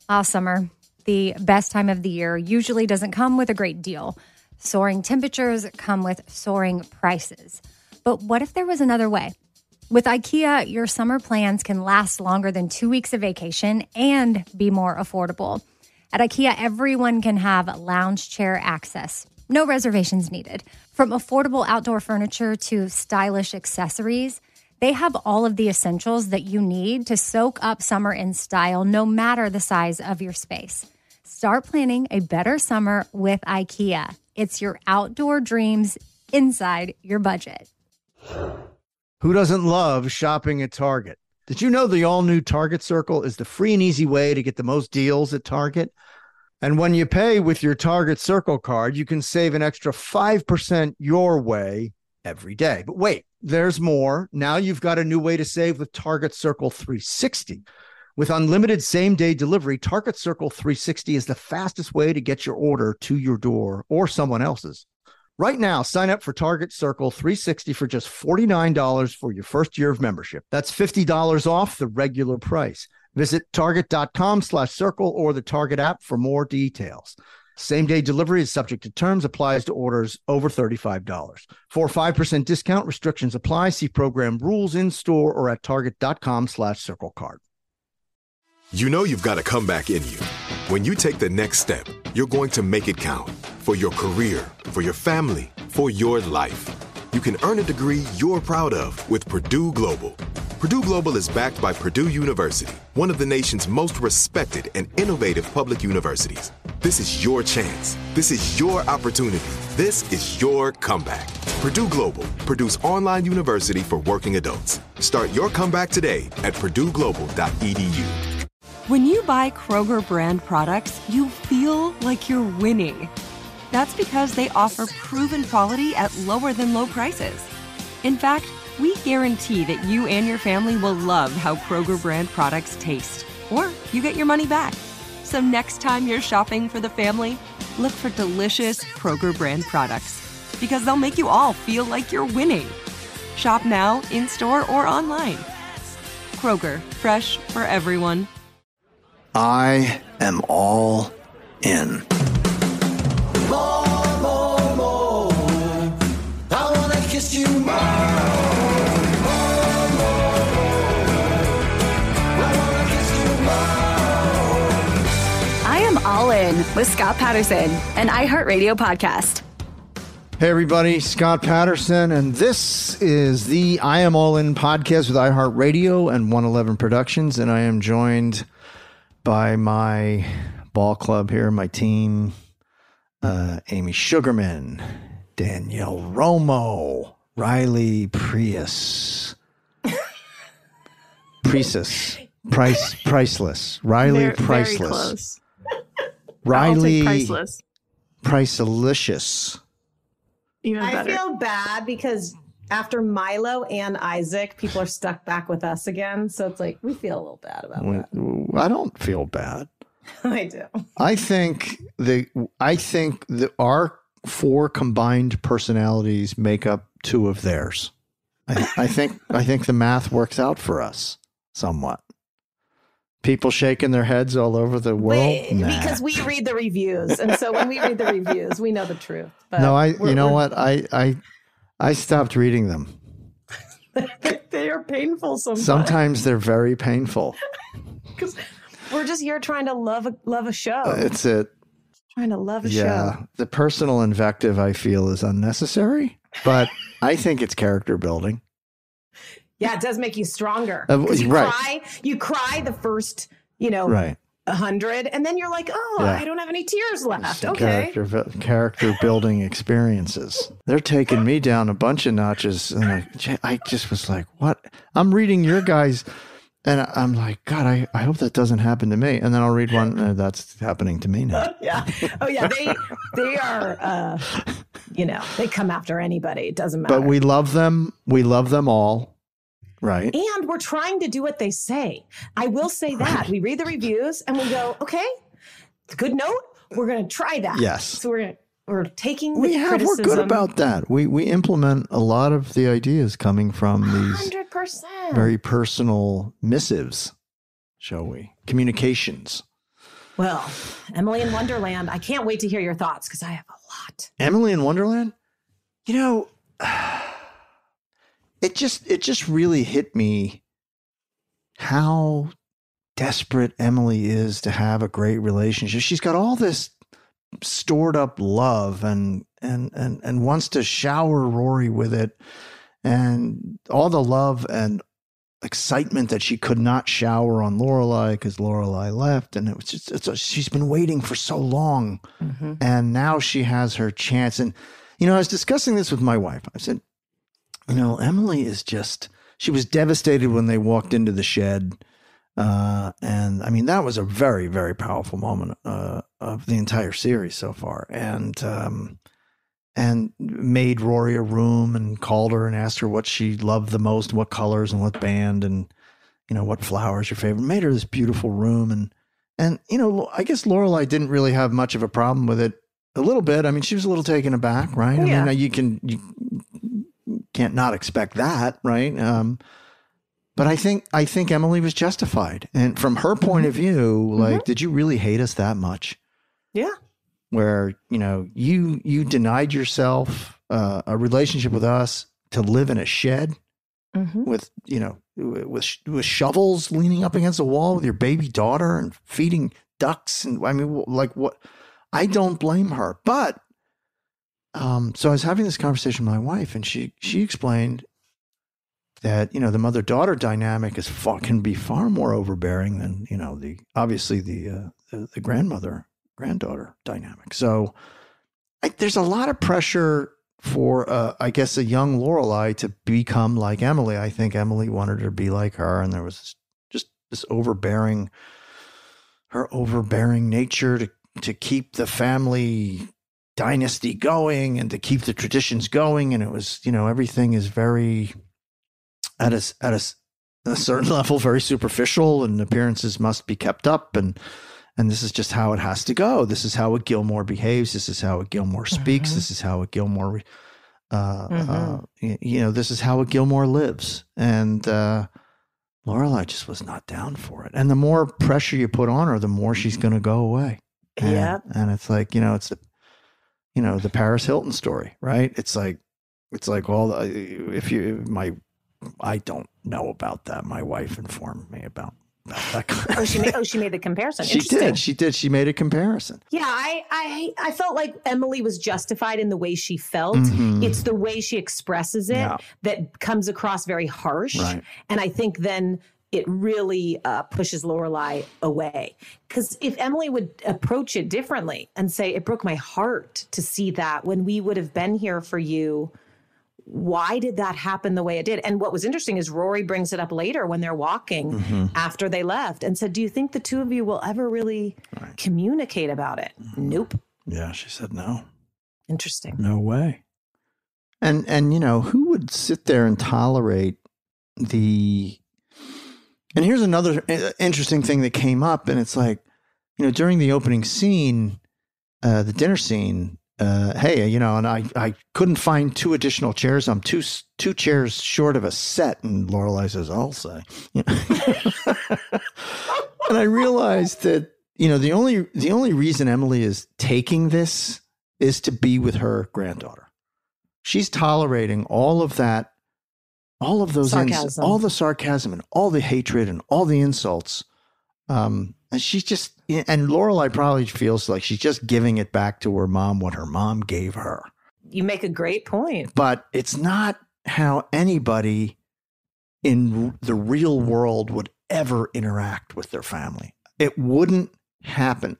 Summer, the best time of the year, usually doesn't come with a great deal. Soaring temperatures come with soaring prices. But what if there was another way? With IKEA, your summer plans can last longer than 2 weeks of vacation and be more affordable. At IKEA, everyone can have lounge chair access. No reservations needed. From affordable outdoor furniture to stylish accessories, they have all of the essentials that you need to soak up summer in style, no matter the size of your space. Start planning a better summer with IKEA. It's your outdoor dreams inside your budget. Who doesn't love shopping at Target? Did you know the all-new Target Circle is the free and easy way to get the most deals at Target? And when you pay with your Target Circle card, you can save an extra 5% your way every day. But wait, there's more. Now you've got a new way to save with Target Circle 360. With unlimited same-day delivery, Target Circle 360 is the fastest way to get your order to your door or someone else's. Right now, sign up for Target Circle 360 for just $49 for your first year of membership. That's $50 off the regular price. Visit target.com/circle or the Target app for more details. Same-day delivery is subject to terms, applies to orders over $35. For a 5% discount, restrictions apply. See program rules in store or at target.com/circlecard. You know you've got a comeback in you. When you take the next step, you're going to make it count. For your career, for your family, for your life. You can earn a degree you're proud of with Purdue Global. Purdue Global is backed by Purdue University, one of the nation's most respected and innovative public universities. This is your chance. This is your opportunity. This is your comeback. Purdue Global, Purdue's online university for working adults. Start your comeback today at purdueglobal.edu. When you buy Kroger brand products, you feel like you're winning. That's because they offer proven quality at lower than low prices. In fact, we guarantee that you and your family will love how Kroger brand products taste, or you get your money back. So next time you're shopping for the family, look for delicious Kroger brand products, because they'll make you all feel like you're winning. Shop now, in-store, or online. Kroger, fresh for everyone. I am all in. More, more, more. I wanna kiss you more. More, more, more. I wanna kiss you more. I am all in with Scott Patterson, an iHeartRadio podcast. Hey everybody, Scott Patterson, and this is the I Am All In podcast with iHeartRadio and 111 Productions, and I am joined by my ball club here, my team, Amy Sugarman, Danielle Romo, Riley Priceless, Riley Priceless, Riley Priceless, Pricelicious. Even better. I feel bad because after Milo and Isaac, people are stuck back with us again. So it's like we feel a little bad about that. I don't feel bad. I do. I think our 4 combined personalities make up 2 of theirs. I think the math works out for us somewhat. People shaking their heads all over the world. Nah. Because we read the reviews, and so when we read the reviews, we know the truth. But no, I stopped reading them. They are painful sometimes. Sometimes they're very painful. Because we're just here trying to love a show. It's it. Trying to love a show. Yeah, the personal invective I feel is unnecessary, but I think it's character building. Yeah, it does make you stronger. You cry the first, 100, and then you're like, I don't have any tears left. Okay. Character building experiences. They're taking me down a bunch of notches, and I just was like, what? I'm reading your guys, and I'm like, God, I hope that doesn't happen to me. And then I'll read one that's happening to me now. Yeah. Oh yeah. They are, they come after anybody. It doesn't matter. But we love them. We love them all. Right. And we're trying to do what they say. I will say that. Right. We read the reviews and we go, okay, good note. We're going to try that. Yes. So we're taking the criticism. We're good about that. We implement a lot of the ideas coming from these 100%. very personal missives, shall we? Communications. Well, Emily in Wonderland, I can't wait to hear your thoughts because I have a lot. Emily in Wonderland? You know, it just really hit me how desperate Emily is to have a great relationship. She's got all this stored up love and wants to shower Rory with it, and all the love and excitement that she could not shower on Lorelai because Lorelai left. And it was just, she's been waiting for so long. Mm-hmm. And now she has her chance. And, you know, I was discussing this with my wife. I said, you know, Emily is just, she was devastated when they walked into the shed. And I mean, that was a very, very powerful moment of the entire series so far. And made Rory a room and called her and asked her what she loved the most, what colors and what band and, you know, what flowers your favorite. Made her this beautiful room. And you know, I guess Lorelai didn't really have much of a problem with it. A little bit. I mean, she was a little taken aback, right? Yeah. I mean, you can't not expect that, right? But I think Emily was justified. And from her point of view, like, did you really hate us that much? Yeah. Where, you know, you denied yourself a relationship with us to live in a shed with, you know, with shovels leaning up against a wall with your baby daughter and feeding ducks. And I mean, like, what? I don't blame her. But so I was having this conversation with my wife, and she explained that, you know, the mother-daughter dynamic can be far more overbearing than, you know, the granddaughter dynamic. So there's a lot of pressure for, I guess, a young Lorelai to become like Emily. I think Emily wanted her to be like her. And there was just this overbearing nature to keep the family dynasty going and to keep the traditions going. And it was, you know, everything is very, at a certain level, very superficial, and appearances must be kept up. And this is just how it has to go. This is how a Gilmore behaves. This is how a Gilmore speaks. This is how a Gilmore, you know, this is how a Gilmore lives. And Lorelai just was not down for it. And the more pressure you put on her, the more she's going to go away. And it's like, you know, it's the Paris Hilton story, right? It's like all the, I don't know about that. My wife informed me about that. She made the comparison. She did. She made a comparison. Yeah, I felt like Emily was justified in the way she felt. Mm-hmm. It's the way she expresses it that comes across very harsh. Right. And I think then it really pushes Lorelai away. Because if Emily would approach it differently and say, it broke my heart to see that when we would have been here for you, why did that happen the way it did? And what was interesting is Rory brings it up later when they're walking after they left and said, do you think the two of you will ever really communicate about it? Nope. Yeah, she said no. Interesting. No way. And you know, who would sit there and tolerate and here's another interesting thing that came up, and it's like, you know, during the opening scene, the dinner scene, hey, you know, and I couldn't find 2 additional chairs. I'm two chairs short of a set. And Lorelai says, I'll say. You know? And I realized that, you know, the only reason Emily is taking this is to be with her granddaughter. She's tolerating all of that, all of those, all the sarcasm and all the hatred and all the insults. And she's just, and Lorelai probably feels like she's just giving it back to her mom, what her mom gave her. You make a great point. But it's not how anybody in the real world would ever interact with their family. It wouldn't happen.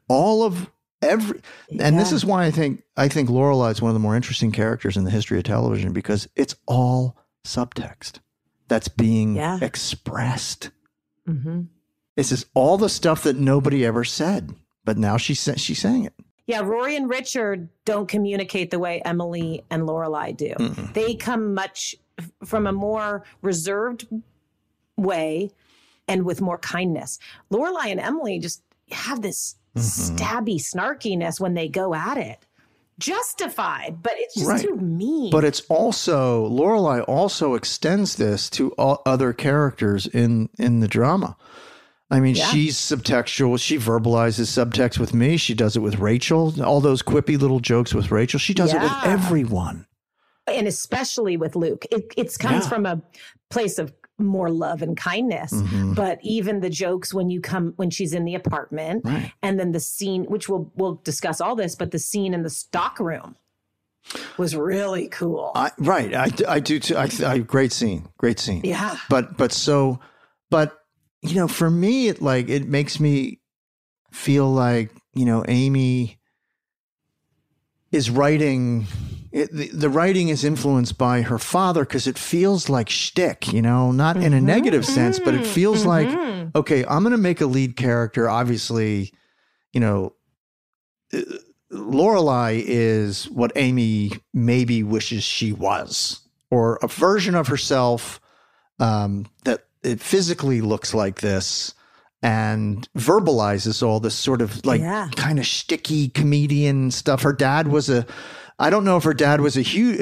And this is why I think Lorelai is one of the more interesting characters in the history of television, because it's all subtext that's being expressed. Mm-hmm. This is all the stuff that nobody ever said, but now she's saying it. Yeah, Rory and Richard don't communicate the way Emily and Lorelai do. Mm-mm. They come much from a more reserved way and with more kindness. Lorelai and Emily just have this stabby snarkiness when they go at it. Justified, but it's just too mean. But it's also, Lorelai also extends this to all other characters in the drama. I mean, she's subtextual. She verbalizes subtext with me. She does it with Rachel. All those quippy little jokes with Rachel. She does it with everyone. And especially with Luke. It comes from a place of more love and kindness. But even the jokes when she's in the apartment, and then the scene, which we'll discuss all this, but the scene in the stock room was really cool. I do too. Great scene. Yeah. But you know, for me, it makes me feel like, you know, Amy is writing. The writing is influenced by her father because it feels like shtick, you know, not in a negative sense, but it feels like, okay, I'm going to make a lead character. Obviously, you know, Lorelai is what Amy maybe wishes she was, or a version of herself that it physically looks like this and verbalizes all this sort of kind of shticky comedian stuff. Her dad was I don't know if her dad was a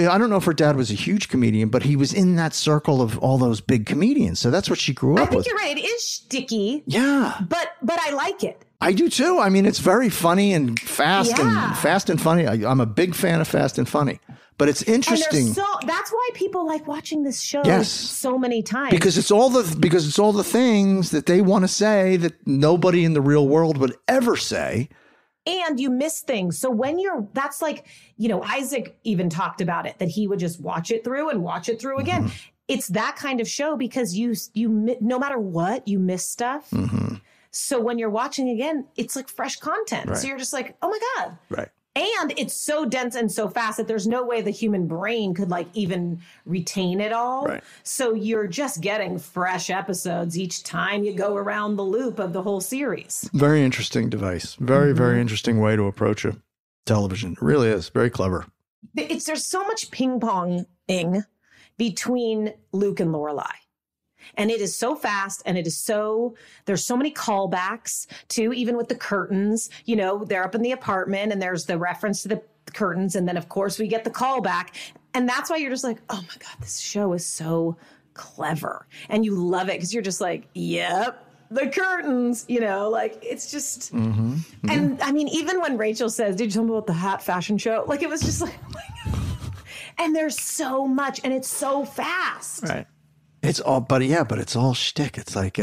huge comedian, but he was in that circle of all those big comedians. So that's what she grew up with. I think you're right. It is shticky. Yeah. But I like it. I do too. I mean, it's very funny and fast and funny. I'm a big fan of Fast and Funny. But it's interesting. That's why people like watching this show so many times. Because it's all the things that they want to say that nobody in the real world would ever say. And you miss things. So that's like, you know, Isaac even talked about it, that he would just watch it through and watch it through again. It's that kind of show because you no matter what, you miss stuff. So when you're watching again, it's like fresh content. Right. So you're just like, oh my God. Right. And it's so dense and so fast that there's no way the human brain could like even retain it all. Right. So you're just getting fresh episodes each time you go around the loop of the whole series. Very interesting device. Very, very interesting way to approach a television. It really is. Very clever. There's so much ping-ponging between Luke and Lorelai. And it is so fast, and there's so many callbacks too, even with the curtains. You know, they're up in the apartment and there's the reference to the curtains. And then, of course, we get the callback. And that's why you're just like, oh my God, this show is so clever. And you love it because you're just like, yep, the curtains, you know, like it's just. And I mean, even when Rachel says, did you tell me about the hat fashion show? Like, it was just like, oh my God. And there's so much, and it's so fast. Right. It's all, but it's all shtick. It's like,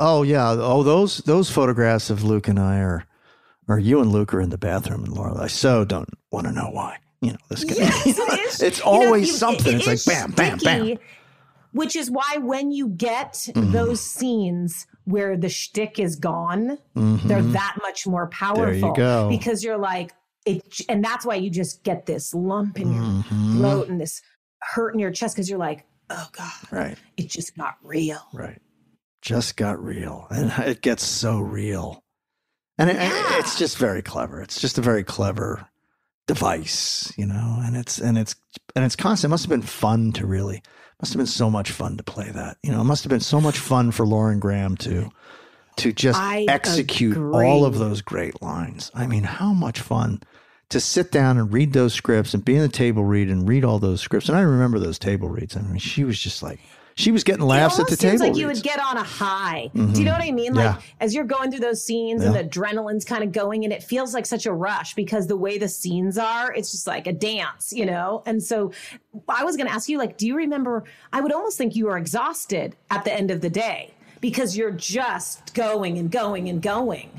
those photographs of Luke and I are you and Luke are in the bathroom, and Lorelai so don't want to know why. You know, this guy. Yes, it's always something. It's like bam, bam, bam. Which is why when you get those scenes where the shtick is gone, they're that much more powerful. There you go. Because you're like, and that's why you just get this lump in your throat and this hurt in your chest because you're like, oh God, right. It just got real. Right. Just got real. And it gets so real. And it's just very clever. It's just a very clever device, you know, and it's constant. It must have been fun must have been so much fun to play that. You know, it must have been so much fun for Lauren Graham to just execute all of those great lines. I mean, how much fun to sit down and read those scripts and be in the table read and read all those scripts. And I remember those table reads. I mean, she was just like, she was getting laughs at the table. It seems like you would get on a high. Do you know what I mean? Like as you're going through those scenes and the adrenaline's kind of going and it feels like such a rush because the way the scenes are, it's just like a dance, you know? And so I was going to ask you, like, do you remember, I would almost think you were exhausted at the end of the day because you're just going and going and going.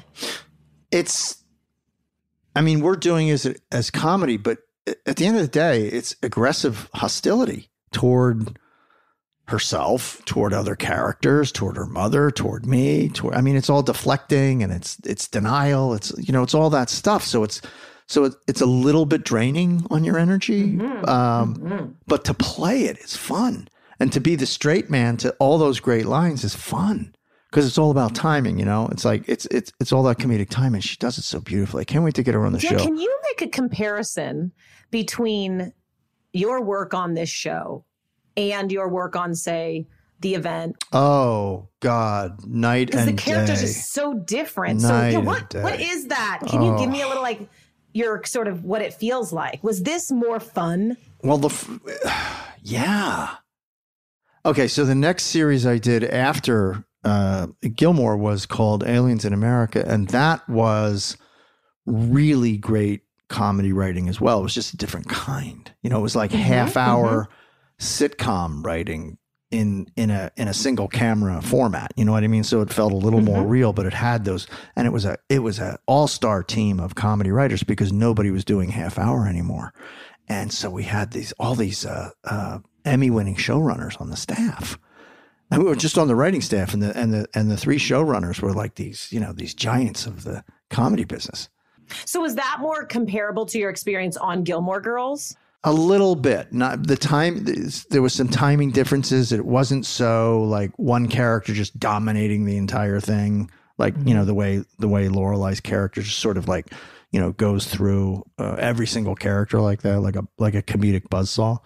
I mean, we're doing it as comedy, but at the end of the day, it's aggressive hostility toward herself, toward other characters, toward her mother, toward me. It's all deflecting and it's denial. It's, you know, it's all that stuff. So it's a little bit draining on your energy. But to play it is fun. And to be the straight man to all those great lines is fun. Because it's all about timing, you know. It's like it's all that comedic timing. She does it so beautifully. I can't wait to get her on the show. Can you make a comparison between your work on this show and your work on, say, The Event? Oh God, night and day. Because the characters are so different. What is that? Can you give me a little like your sort of what it feels like? Was this more fun? Well, yeah. Okay, so the next series I did after Gilmore was called Aliens in America, and that was really great comedy writing as well. It was just a different kind. You know, it was like half-hour sitcom writing in a single camera format. You know what I mean? So it felt a little more real, but it had those, and it was a all-star team of comedy writers because nobody was doing half-hour anymore. And so we had all these Emmy-winning showrunners on the staff. And we were just on the writing staff, and the three showrunners were like these giants of the comedy business. So was that more comparable to your experience on Gilmore Girls? A little bit. Not the time. There was some timing differences. It wasn't so like one character just dominating the entire thing. Like, you know, the way Lorelei's character just sort of like, you know, goes through every single character like that, like a comedic buzzsaw.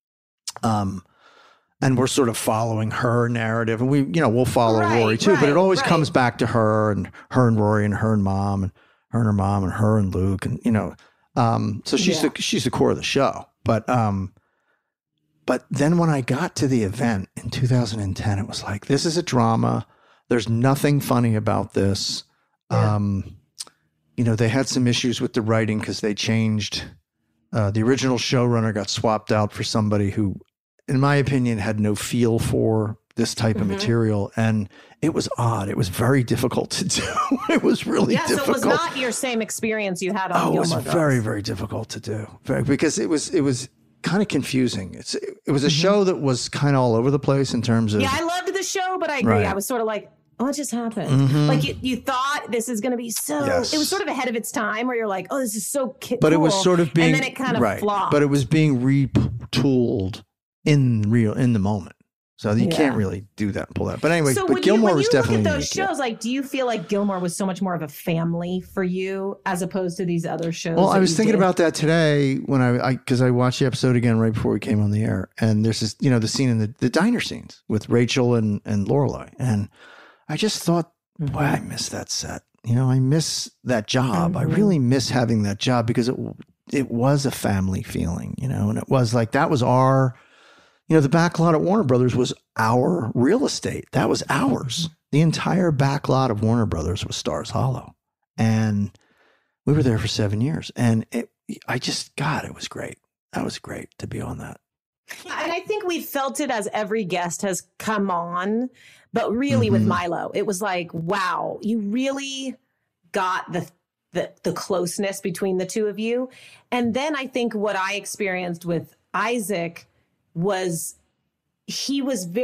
And we're sort of following her narrative, and we'll follow Rory too, but it always comes back to her and Rory and her and mom and her and her mom and her and Luke, and so she's the core of the show. But then when I got to the event in 2010, it was like, this is a drama. There's nothing funny about this. They had some issues with the writing because they changed. The original showrunner got swapped out for somebody who, in my opinion, had no feel for this type of material. And it was odd. It was very difficult to do. It was really difficult. So it was not your same experience you had on Gilmore Girls. It was very, very difficult to do because it was kind of confusing. It was a show that was kind of all over the place in terms of. Yeah, I loved the show, but I agree. Right. I was sort of like, what just happened? Like you thought this is going to be so. Yes. It was sort of ahead of its time, where you're like, oh, this is so cool. But it was sort of being, and then it kind of flopped. But it was being retooled in the moment. So you can't really do that and pull that. But anyway, but Gilmore was definitely. When you look at those shows, like, do you feel like Gilmore was so much more of a family for you as opposed to these other shows? Well, I was thinking about that today when because I watched the episode again right before we came on the air, and there's this, the scene in the diner scenes with Rachel and Lorelai, and I just thought, wow, I miss that set. I miss that job. I really miss having that job because it was a family feeling, and it was like, that was our. The back lot at Warner Brothers was our real estate. That was ours. The entire back lot of Warner Brothers was Stars Hollow. And we were there for 7 years. And it was great. That was great to be on that. And I think we felt it as every guest has come on, but really with Milo, it was like, wow, you really got the closeness between the two of you. And then I think what I experienced with Isaac was he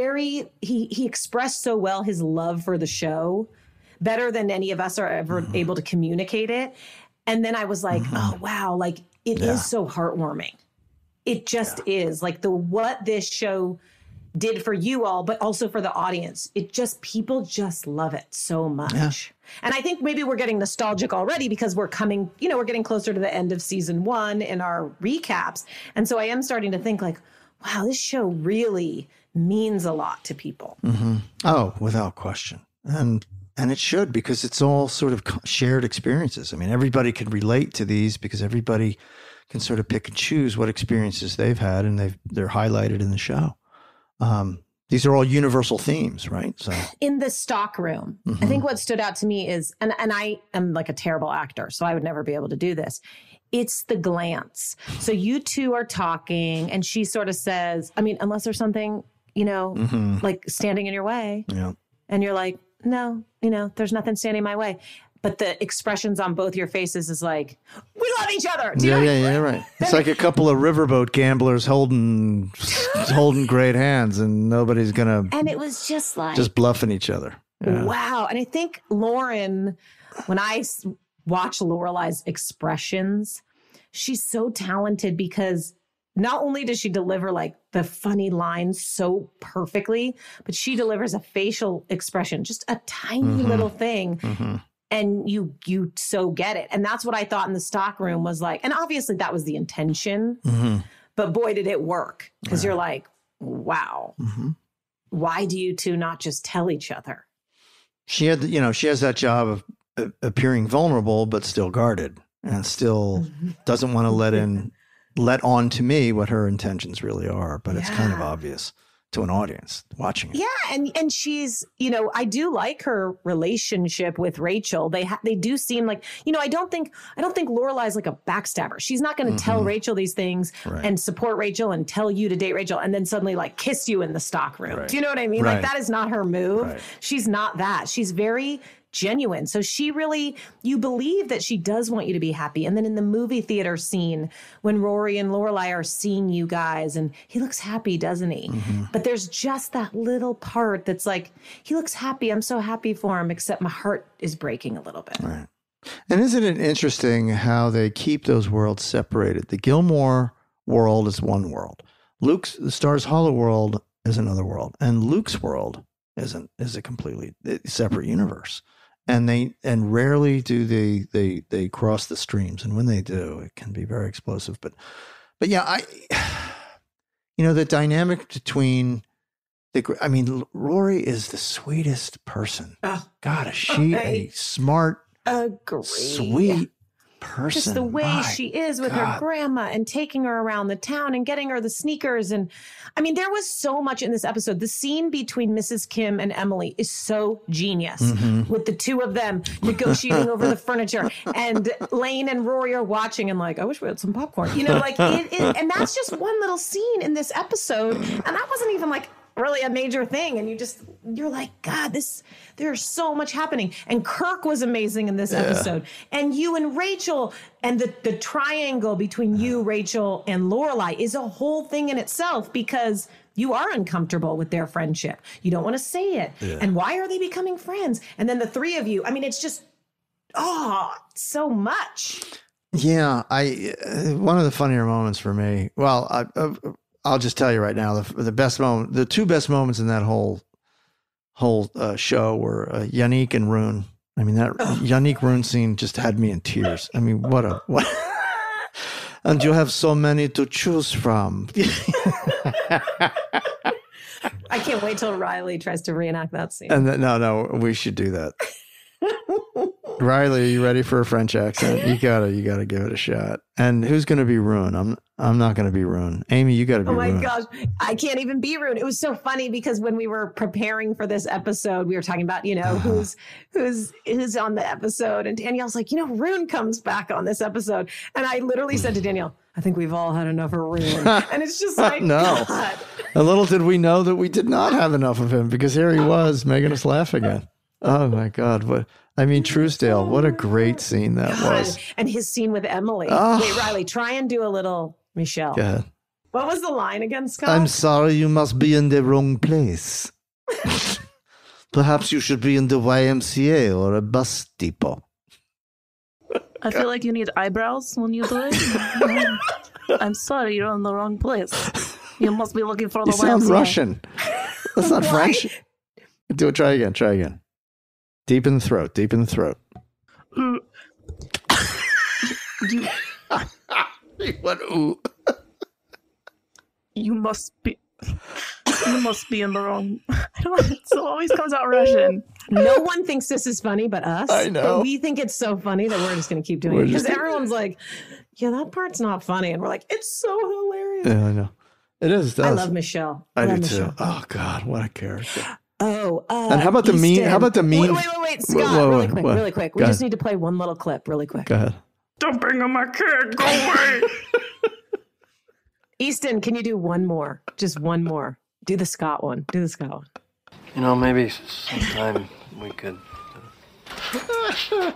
expressed so well his love for the show, better than any of us are ever able to communicate it. And then I was like, oh, wow, like it is so heartwarming. It just is like what this show did for you all, but also for the audience. People just love it so much. Yeah. And I think maybe we're getting nostalgic already because we're getting closer to the end of season 1 in our recaps. And so I am starting to think like, wow, this show really means a lot to people. Oh, without question. And it should, because it's all sort of shared experiences. I mean, everybody can relate to these because everybody can sort of pick and choose what experiences they've had, and they're highlighted in the show. These are all universal themes, right? So in the stock room, I think what stood out to me is, and I am like a terrible actor, so I would never be able to do this. It's the glance. So you two are talking, and she sort of says, I mean, unless there's something, like standing in your way. Yeah. And you're like, no, there's nothing standing in my way. But the expressions on both your faces is like, we love each other. Yeah, right. It's like a couple of riverboat gamblers holding great hands, and nobody's going to. And it was just like. Just bluffing each other. Yeah. Wow. And I think Lauren, when I watch Lorelai's expressions, she's so talented because not only does she deliver like the funny lines so perfectly, but she delivers a facial expression, just a tiny little thing. And you so get it. And that's what I thought in the stock room was like, and obviously that was the intention, but boy, did it work. Because you're like, wow, why do you two not just tell each other? She has that job of appearing vulnerable, but still guarded, and still doesn't want to let on to me what her intentions really are. But it's kind of obvious to an audience watching it. Yeah, and she's, I do like her relationship with Rachel. They do seem like, I don't think Lorelai's like a backstabber. She's not going to tell Rachel these things and support Rachel and tell you to date Rachel and then suddenly like kiss you in the stock room. Right. Do you know what I mean? Right. Like that is not her move. Right. She's not that. She's very genuine. So she really, you believe that she does want you to be happy. And then in the movie theater scene, when Rory and Lorelai are seeing you guys, and he looks happy, doesn't he? But there's just that little part that's like, he looks happy. I'm so happy for him, except my heart is breaking a little bit. Right. And isn't it interesting how they keep those worlds separated? The Gilmore world is one world. The Stars Hollow world is another world. And Luke's world is a completely separate universe. And rarely do they cross the streams, and when they do, it can be very explosive. But yeah, the dynamic between Rory is the sweetest person. God, is she a smart, sweet person? Just the way she is with her grandma and taking her around the town and getting her the sneakers. And there was so much in this episode. The scene between Mrs. Kim and Emily is so genius with the two of them negotiating over the furniture, and Lane and Rory are watching and like, I wish we had some popcorn, and that's just one little scene in this episode. And that wasn't even like really a major thing. And you're like, God, there's so much happening. And Kirk was amazing in this episode. And you and Rachel and the triangle between you, Rachel, and Lorelai is a whole thing in itself, because you are uncomfortable with their friendship. You don't want to say it. Yeah. And why are they becoming friends? And then the three of you, it's just, so much. Yeah. One of the funnier moments for me, I'll just tell you right now, the best moment, the two best moments in that whole show were Yannick and Rune. That Yannick Rune scene just had me in tears. What? And you have so many to choose from. I can't wait till Riley tries to reenact that scene. And no, we should do that. Riley, are you ready for a French accent? You gotta give it a shot. And who's gonna be Rune? I'm not gonna be Rune. Amy, you gotta be Rune. Oh my gosh, I can't even be Rune. It was so funny because when we were preparing for this episode, we were talking about who's on the episode, and Danielle's like, Rune comes back on this episode, and I literally said to Danielle, I think we've all had enough of Rune, and it's just like, no. God. And little did we know that we did not have enough of him, because here he was making us laugh again. Oh my God, Truesdale, what a great scene that was. And his scene with Emily. Wait, Riley, try and do a little Michelle. Go ahead. What was the line again, Scott? I'm sorry, you must be in the wrong place. Perhaps you should be in the YMCA or a bus depot. I feel like you need eyebrows when you do it. I'm sorry, you're in the wrong place. You must be looking for the YMCA. You sound Russian. That's not French. Do it. Try again. Deep in the throat. What? Ooh. You must be in the wrong. It always comes out Russian. No one thinks this is funny but us. I know. But we think it's so funny that we're just going to keep doing it. Because everyone's like, yeah, that part's not funny. And we're like, it's so hilarious. Yeah, I know. It is. I love Michelle. I do Michelle. too. Oh, God. What a character. And how about the meme? How about the meme? Wait, Scott, really quick. We just need to play one little clip really quick. Go ahead. Dumping on my kid. Go away. Easton, can you do one more? Just one more. Do the Scott one. Maybe sometime we could. I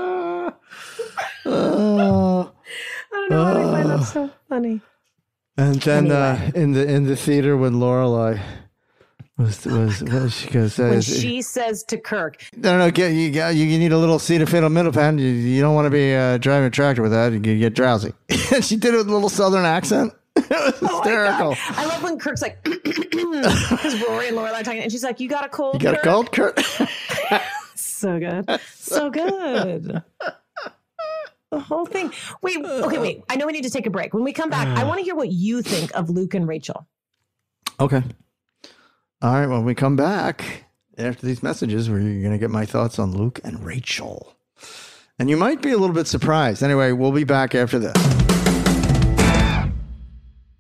don't know why I find that so funny. And then in the theater when Lorelai was what was she gonna say? When she says to Kirk, no, you need a little acetaminophen. You don't want to be driving a tractor with that. You get drowsy. And she did it with a little Southern accent. It was hysterical. I love when Kirk's like, because Rory and Lorelai are talking, and she's like, "You got a cold? You got a cold, Kirk?" So good, so good. The whole thing. Wait. I know we need to take a break. When we come back, I want to hear what you think of Luke and Rachel. Okay. All right. When we come back after these messages, we're going to get my thoughts on Luke and Rachel. And you might be a little bit surprised. Anyway, we'll be back after this.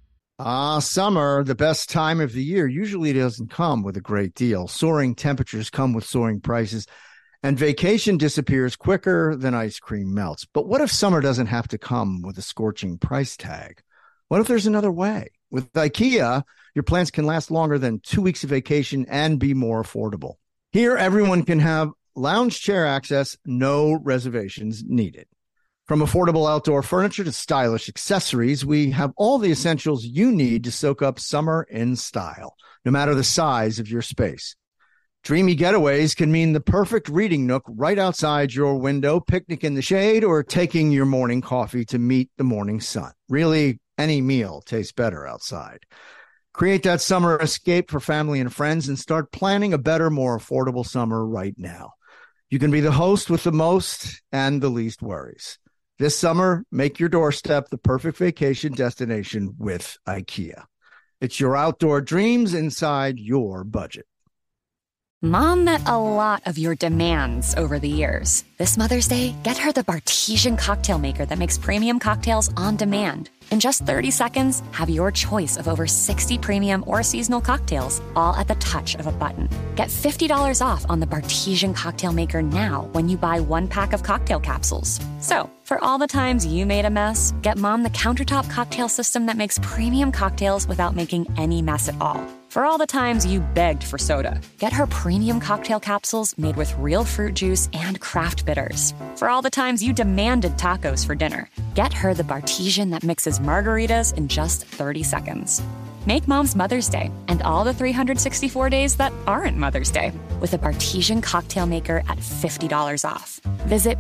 Summer, the best time of the year, usually doesn't come with a great deal. Soaring temperatures come with soaring prices, and vacation disappears quicker than ice cream melts. But what if summer doesn't have to come with a scorching price tag? What if there's another way? With IKEA, your plans can last longer than 2 weeks of vacation and be more affordable. Here, everyone can have lounge chair access, no reservations needed. From affordable outdoor furniture to stylish accessories, we have all the essentials you need to soak up summer in style, no matter the size of your space. Dreamy getaways can mean the perfect reading nook right outside your window, picnic in the shade, or taking your morning coffee to meet the morning sun. Really, any meal tastes better outside. Create that summer escape for family and friends and start planning a better, more affordable summer right now. You can be the host with the most and the least worries. This summer, make your doorstep the perfect vacation destination with IKEA. It's your outdoor dreams inside your budget. Mom met a lot of your demands over the years. This Mother's Day, get her the Bartesian cocktail maker that makes premium cocktails on demand. In just 30 seconds, have your choice of over 60 premium or seasonal cocktails, all at the touch of a button. Get $50 off on the Bartesian cocktail maker now when you buy 1 pack of cocktail capsules. So, for all the times you made a mess, get Mom the countertop cocktail system that makes premium cocktails without making any mess at all. For all the times you begged for soda, get her premium cocktail capsules made with real fruit juice and craft bitters. For all the times you demanded tacos for dinner, get her the Bartesian that mixes margaritas in just 30 seconds. Make Mom's Mother's Day and all the 364 days that aren't Mother's Day with a Bartesian cocktail maker at $50 off. Visit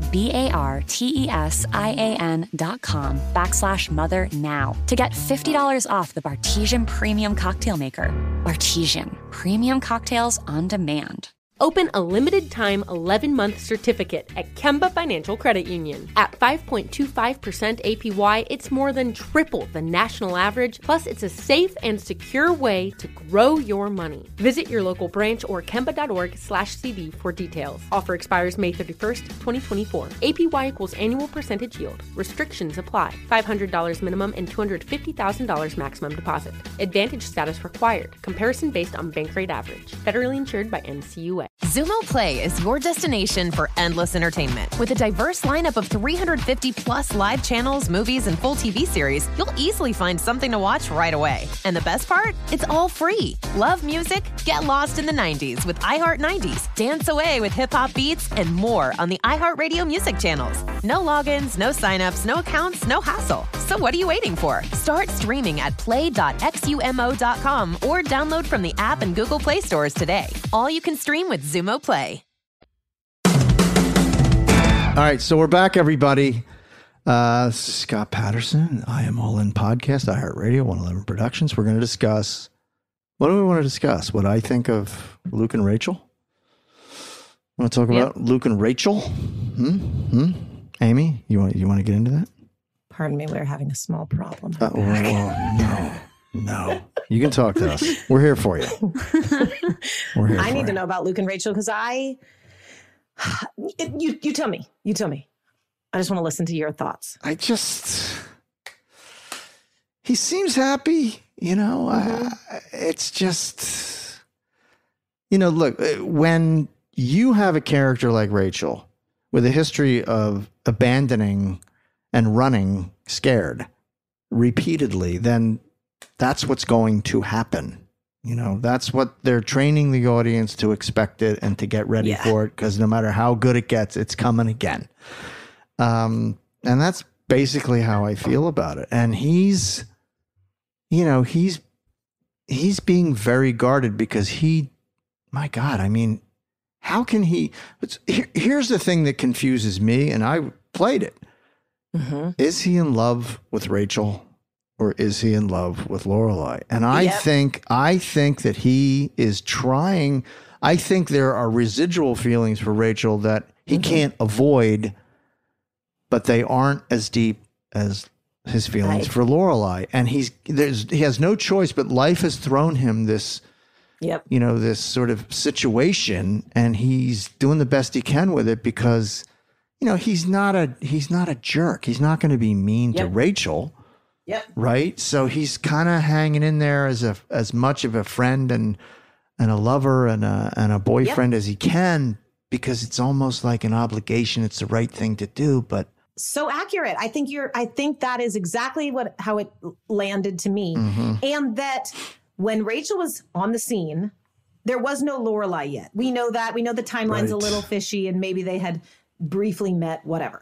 BARTESIAN.com/mother now to get $50 off the Bartesian Premium Cocktail Maker. Bartesian, premium cocktails on demand. Open a limited-time 11-month certificate at Kemba Financial Credit Union. At 5.25% APY, it's more than triple the national average, plus it's a safe and secure way to grow your money. Visit your local branch or kemba.org/CD for details. Offer expires May 31st, 2024. APY equals annual percentage yield. Restrictions apply. $500 minimum and $250,000 maximum deposit. Advantage status required. Comparison based on bank rate average. Federally insured by NCUA. Xumo Play is your destination for endless entertainment. With a diverse lineup of 350 plus live channels, movies, and full TV series, you'll easily find something to watch right away. And the best part? It's all free. Love music? Get lost in the 90s with iHeart 90s, dance away with hip-hop beats, and more on the iHeartRadio music channels. No logins, no signups, no accounts, no hassle. So what are you waiting for? Start streaming at play.xumo.com or download from the app and Google Play stores today. All you can stream with Xumo Play. All right, so we're back, everybody. Scott Patterson, I Am All In Podcast, iHeartRadio, 111 Productions. We're going to discuss, what do we want to discuss? What I think of Luke and Rachel? Want to talk about Luke and Rachel? Amy, you want to get into that? Pardon me, we're having a small problem. No. You can talk to us. We're here for you. I need to know about Luke and Rachel because you tell me. You tell me. I just want to listen to your thoughts. He seems happy, it's just, look, when you have a character like Rachel with a history of abandoning and running scared repeatedly, then that's what's going to happen. That's what they're training the audience to expect it and to get ready for it, because no matter how good it gets, it's coming again. And that's basically how I feel about it. And he's being very guarded because my God, I mean, how can he? Here's the thing that confuses me, and I played it. Mm-hmm. Is he in love with Rachel? Or is he in love with Lorelai? And I think that he is trying. I think there are residual feelings for Rachel that he can't avoid, but they aren't as deep as his feelings for Lorelai. And he has no choice, but life has thrown him this, this sort of situation, and he's doing the best he can with it because, he's not a jerk. He's not going to be mean to Rachel. Yep. Right. So he's kind of hanging in there as much of a friend and a lover and a boyfriend as he can, because it's almost like an obligation. It's the right thing to do, but so accurate. I think that is exactly how it landed to me. And that when Rachel was on the scene, there was no Lorelai yet. We know that. We know the timeline's a little fishy, and maybe they had briefly met, whatever.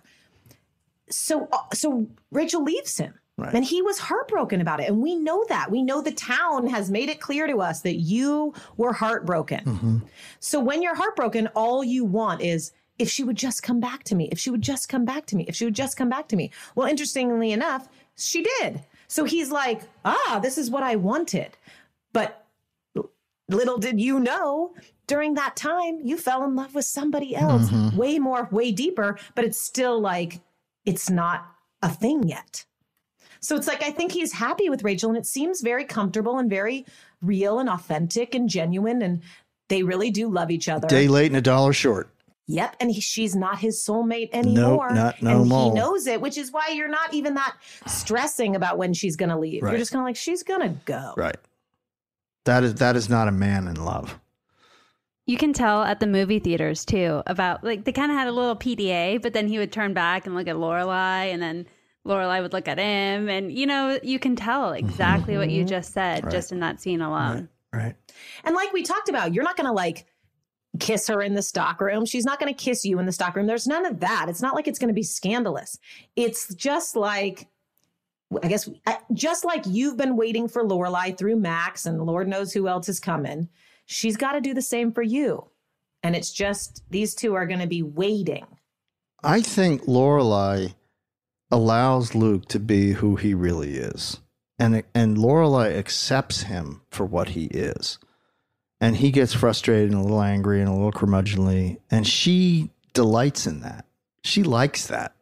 So Rachel leaves him. Right. And he was heartbroken about it. And we know that. We know the town has made it clear to us that you were heartbroken. So when you're heartbroken, all you want is, if she would just come back to me, if she would just come back to me, if she would just come back to me. Well, interestingly enough, she did. So he's like, this is what I wanted. But little did you know, during that time, you fell in love with somebody else, way more, way deeper, but it's still like, it's not a thing yet. So it's like, I think he's happy with Rachel, and it seems very comfortable and very real and authentic and genuine. And they really do love each other. Day late and a dollar short. Yep. And she's not his soulmate anymore. Nope, no and more. He knows it, which is why you're not even that stressing about when she's going to leave. Right. You're just kind of like, she's going to go. Right. That is not a man in love. You can tell at the movie theaters too about, like, they kind of had a little PDA, but then he would turn back and look at Lorelai, and then Lorelai would look at him, and you can tell exactly what you just said just in that scene alone. Right. And like we talked about, you're not going to like kiss her in the stockroom. She's not going to kiss you in the stockroom. There's none of that. It's not like it's going to be scandalous. It's just like, I guess, just like you've been waiting for Lorelai through Max, and Lord knows who else is coming. She's got to do the same for you. And it's just, these two are going to be waiting. I think Lorelai allows Luke to be who he really is. And Lorelai accepts him for what he is. And he gets frustrated and a little angry and a little curmudgeonly. And she delights in that. She likes that.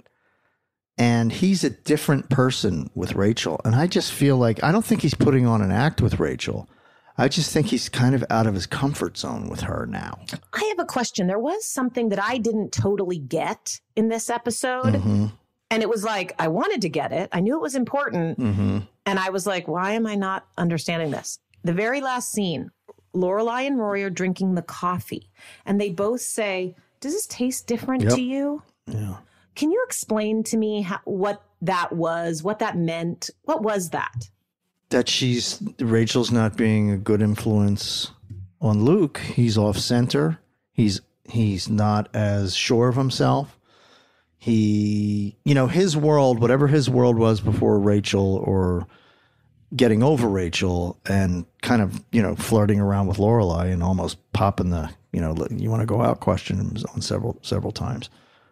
And he's a different person with Rachel. And I just feel like, I don't think he's putting on an act with Rachel. I just think he's kind of out of his comfort zone with her now. I have a question. There was something that I didn't totally get in this episode. And it was like, I wanted to get it. I knew it was important. And I was like, why am I not understanding this? The very last scene, Lorelai and Rory are drinking the coffee. And they both say, does this taste different to you? Yeah. Can you explain to me what that was, what that meant? What was that? That Rachel's not being a good influence on Luke. He's off center. He's not as sure of himself. His world, whatever his world was before Rachel, or getting over Rachel and kind of, flirting around with Lorelai and almost popping the, you want to go out question on several times.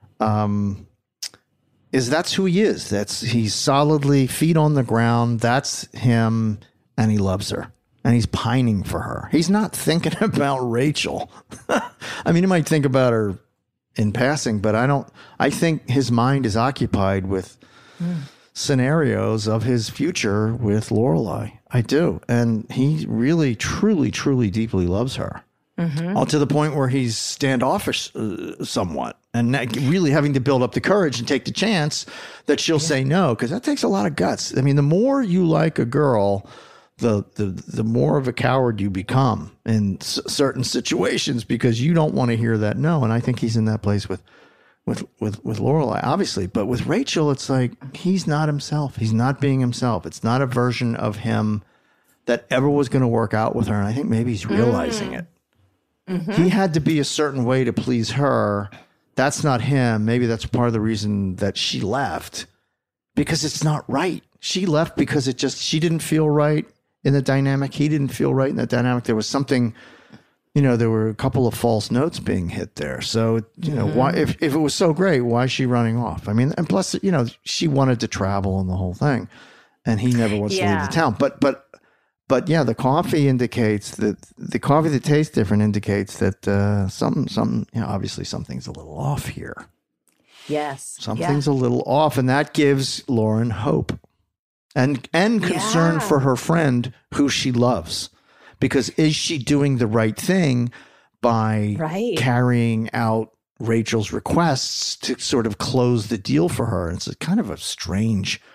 That's who he is. He's solidly feet on the ground. That's him. And he loves her, and he's pining for her. He's not thinking about Rachel. I mean, he might think about her in passing, but I think his mind is occupied with scenarios of his future with Lorelai. I do. And he really, truly, truly, deeply loves her. To the point where he's standoffish somewhat, and really having to build up the courage and take the chance that she'll say no, because that takes a lot of guts. I mean, the more you like a girl, the more of a coward you become in certain situations, because you don't want to hear that no. And I think he's in that place with Lorelai, obviously, but with Rachel, it's like he's not himself. He's not being himself. It's not a version of him that ever was going to work out with her. And I think maybe he's realizing it. He had to be a certain way to please her. That's not him. Maybe that's part of the reason that she left, because it's not right. She left because she didn't feel right in the dynamic. He didn't feel right in the dynamic. There was something, there were a couple of false notes being hit there. So, why, if it was so great, why is she running off? I mean, and plus, she wanted to travel and the whole thing, and he never wants to leave the town. But yeah, the coffee indicates that the coffee that tastes different indicates that something, obviously something's a little off here. Yes. Something's a little off, and that gives Lauren hope and concern for her friend who she loves, because is she doing the right thing by carrying out Rachel's requests to sort of close the deal for her? It's a kind of a strange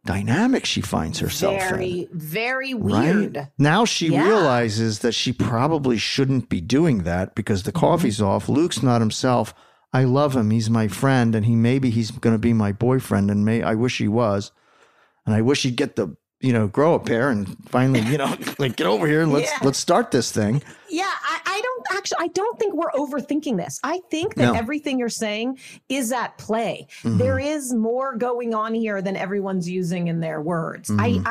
dynamic she finds herself very, in. very weird. Right? Now she realizes that she probably shouldn't be doing that because the coffee's off. Luke's not himself. I love him. He's my friend, and he's going to be my boyfriend, and I wish he was. And I wish he'd get the, grow a pair and finally, like get over here and let's start this thing. Yeah, I don't think we're overthinking this. I think that everything you're saying is at play. Mm-hmm. There is more going on here than everyone's using in their words. Mm-hmm.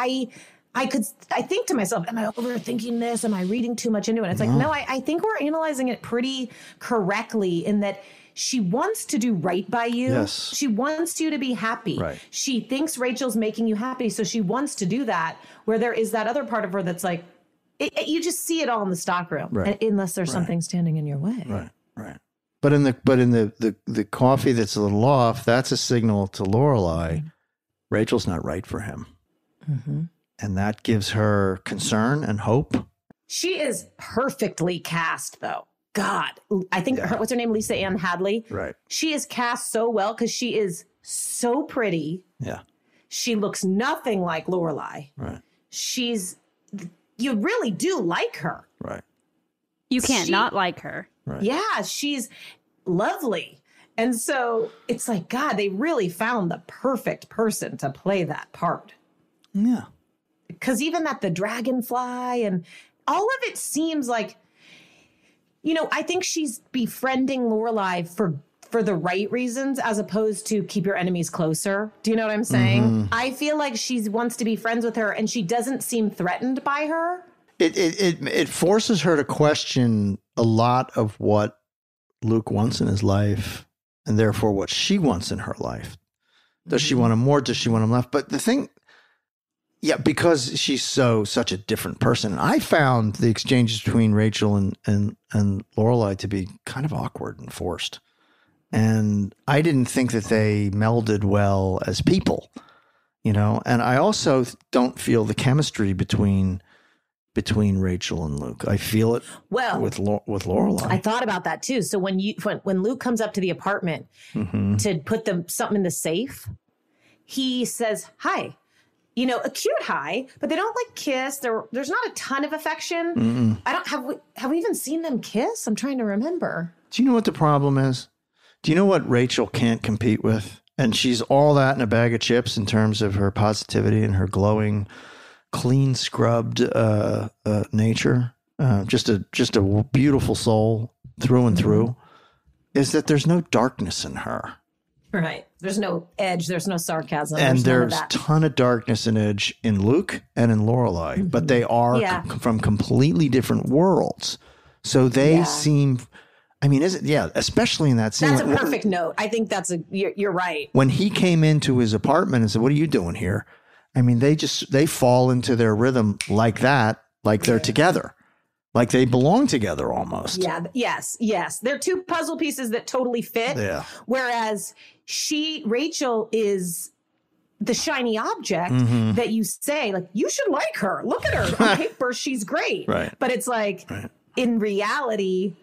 I think to myself, am I overthinking this? Am I reading too much into it? It's like, no, I think we're analyzing it pretty correctly in that she wants to do right by you. Yes. She wants you to be happy. Right. She thinks Rachel's making you happy, so she wants to do that, where there is that other part of her that's like, you just see it all in the stockroom, unless there's something standing in your way. Right. But in the coffee that's a little off, that's a signal to Lorelai, Rachel's not right for him. Mm-hmm. And that gives her concern and hope. She is perfectly cast, though. God, I think what's her name? Lisa Ann Hadley. Right. She is cast so well because she is so pretty. Yeah. She looks nothing like Lorelai. Right. You really do like her. Right. You can't not like her. Right. Yeah, she's lovely. And so it's like, God, they really found the perfect person to play that part. Yeah. Because even the dragonfly and all of it seems like, I think she's befriending Lorelai for the right reasons as opposed to keep your enemies closer. Do you know what I'm saying? Mm-hmm. I feel like she wants to be friends with her and she doesn't seem threatened by her. It forces her to question a lot of what Luke wants in his life and therefore what she wants in her life. Does she want him more? Does she want him less? But the thing, because she's such a different person. I found the exchanges between Rachel and Lorelai to be kind of awkward and forced. And I didn't think that they melded well as people, and I also don't feel the chemistry between Rachel and Luke. I feel it with Lorelai. I thought about that too. So when Luke comes up to the apartment to put something in the safe, he says, hi. A cute hi, but they don't kiss. There's not a ton of affection. Mm-mm. Have we even seen them kiss? I'm trying to remember. Do you know what the problem is? Do you know what Rachel can't compete with? And she's all that in a bag of chips in terms of her positivity and her glowing, clean scrubbed nature. Just a beautiful soul through and through. Is that there's no darkness in her. Right. There's no edge. There's no sarcasm. And there's a ton of darkness and edge in Luke and in Lorelai, but they are from completely different worlds. So they seem, especially in that scene. That's a perfect note. I think you're right. When he came into his apartment and said, what are you doing here? They fall into their rhythm like that, like they're together. Like they belong together almost. Yeah. Yes. They're two puzzle pieces that totally fit. Yeah. Whereas Rachel is the shiny object that you say, you should like her. Look at her. On paper, she's great. Right. But it's in reality,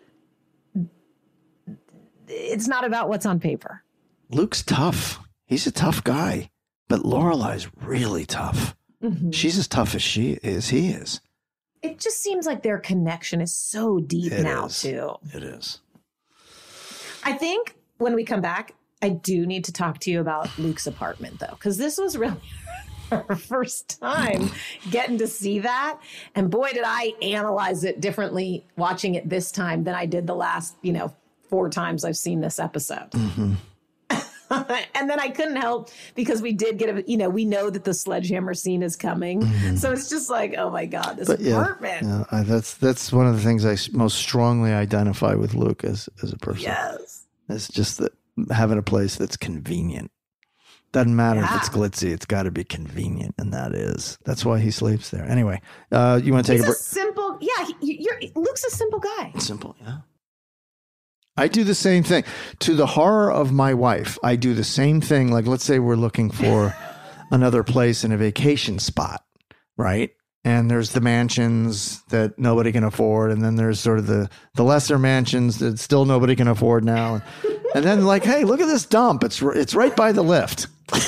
it's not about what's on paper. Luke's tough. He's a tough guy. But Lorelai's really tough. Mm-hmm. She's as tough as he is. It just seems like their connection is so deep too. It is. I think when we come back, I do need to talk to you about Luke's apartment, though, because this was really our first time getting to see that. And boy, did I analyze it differently watching it this time than I did the last, 4 times I've seen this episode. Mm-hmm. And then I couldn't help because we did get we know that the sledgehammer scene is coming. Mm-hmm. So it's just like, oh my God, this apartment. Yeah, that's one of the things I most strongly identify with Luke as a person. Yes. It's just that having a place that's convenient. Doesn't matter if it's glitzy, it's got to be convenient. And that's why he sleeps there. Anyway, you want to take a break? Simple. Yeah. Luke's a simple guy. Simple. Yeah. I do the same thing. To the horror of my wife, I do the same thing. Like, let's say we're looking for another place in a vacation spot, right? And there's the mansions that nobody can afford. And then there's sort of the lesser mansions that still nobody can afford now. And then hey, look at this dump. It's right by the lift.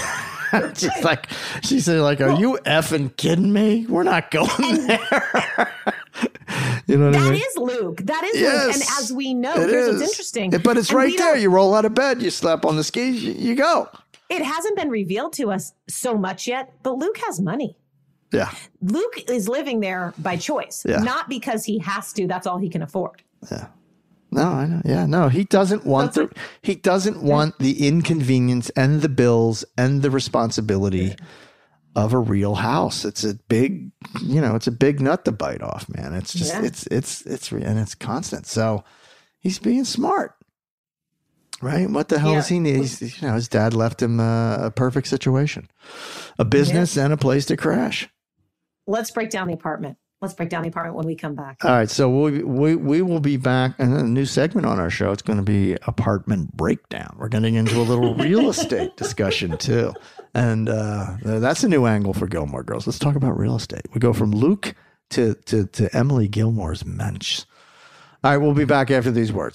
She said, are you effing kidding me? We're not going there. You know what I mean? That is Luke. That is Yes, Luke. And as we know, it here's is. what's interesting. But it's right there. You roll out of bed, you slap on the skis, you go. It hasn't been revealed to us so much yet, but Luke has money. Yeah. Luke is living there by choice, not because he has to. That's all he can afford. Yeah. No, I know. Yeah, no, he doesn't want the inconvenience and the bills and the responsibility of a real house. It's a big, it's a big nut to bite off, man. It's just, it's constant. So he's being smart, right? What the hell does he need? His dad left him a perfect situation, a business and a place to crash. Let's break down the apartment. When we come back. All right. So we will be back and a new segment on our show. It's going to be apartment breakdown. We're getting into a little real estate discussion too. And that's a new angle for Gilmore Girls. Let's talk about real estate. We go from Luke to Emily Gilmore's mensch. All right. We'll be back after these words.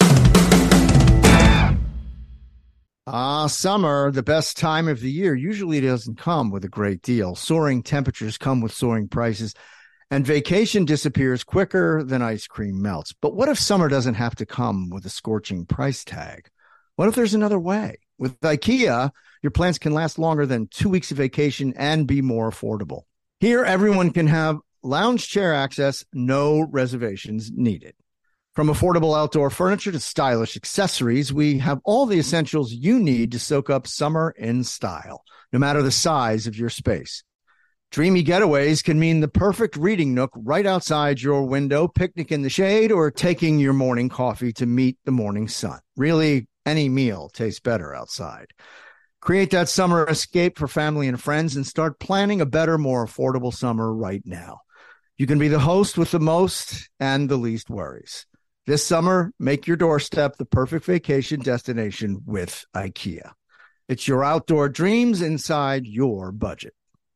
Summer, the best time of the year, usually doesn't come with a great deal. Soaring temperatures come with soaring prices. And vacation disappears quicker than ice cream melts. But what if summer doesn't have to come with a scorching price tag? What if there's another way? With IKEA, your plans can last longer than 2 weeks of vacation and be more affordable. Here, everyone can have lounge chair access, no reservations needed. From affordable outdoor furniture to stylish accessories, we have all the essentials you need to soak up summer in style, no matter the size of your space. Dreamy getaways can mean the perfect reading nook right outside your window, picnic in the shade, or taking your morning coffee to meet the morning sun. Really, any meal tastes better outside. Create that summer escape for family and friends and start planning a better, more affordable summer right now. You can be the host with the most and the least worries. This summer, make your doorstep the perfect vacation destination with IKEA. It's your outdoor dreams inside your budget.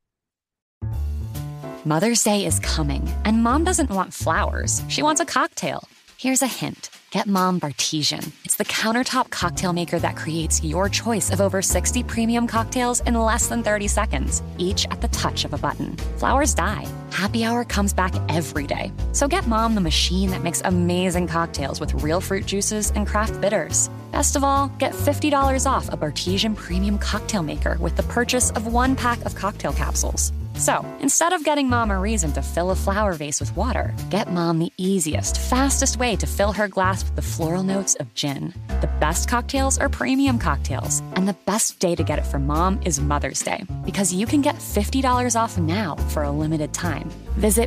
Mother's Day is coming, and Mom doesn't want flowers. She wants a cocktail. Here's a hint. Get Mom Bartesian. It's the countertop cocktail maker that creates your choice of over 60 premium cocktails in less than 30 seconds, each at the touch of a button. Flowers die. Happy Hour comes back every day. So get Mom the machine that makes amazing cocktails with real fruit juices and craft bitters. Best of all, get $50 off a Bartesian premium cocktail maker with the purchase of 1 pack of cocktail capsules. So, instead of getting Mom a reason to fill a flower vase with water, get Mom the easiest, fastest way to fill her glass with the floral notes of gin. The best cocktails are premium cocktails, and the best day to get it for Mom is Mother's Day, because you can get $50 off now for a limited time. Visit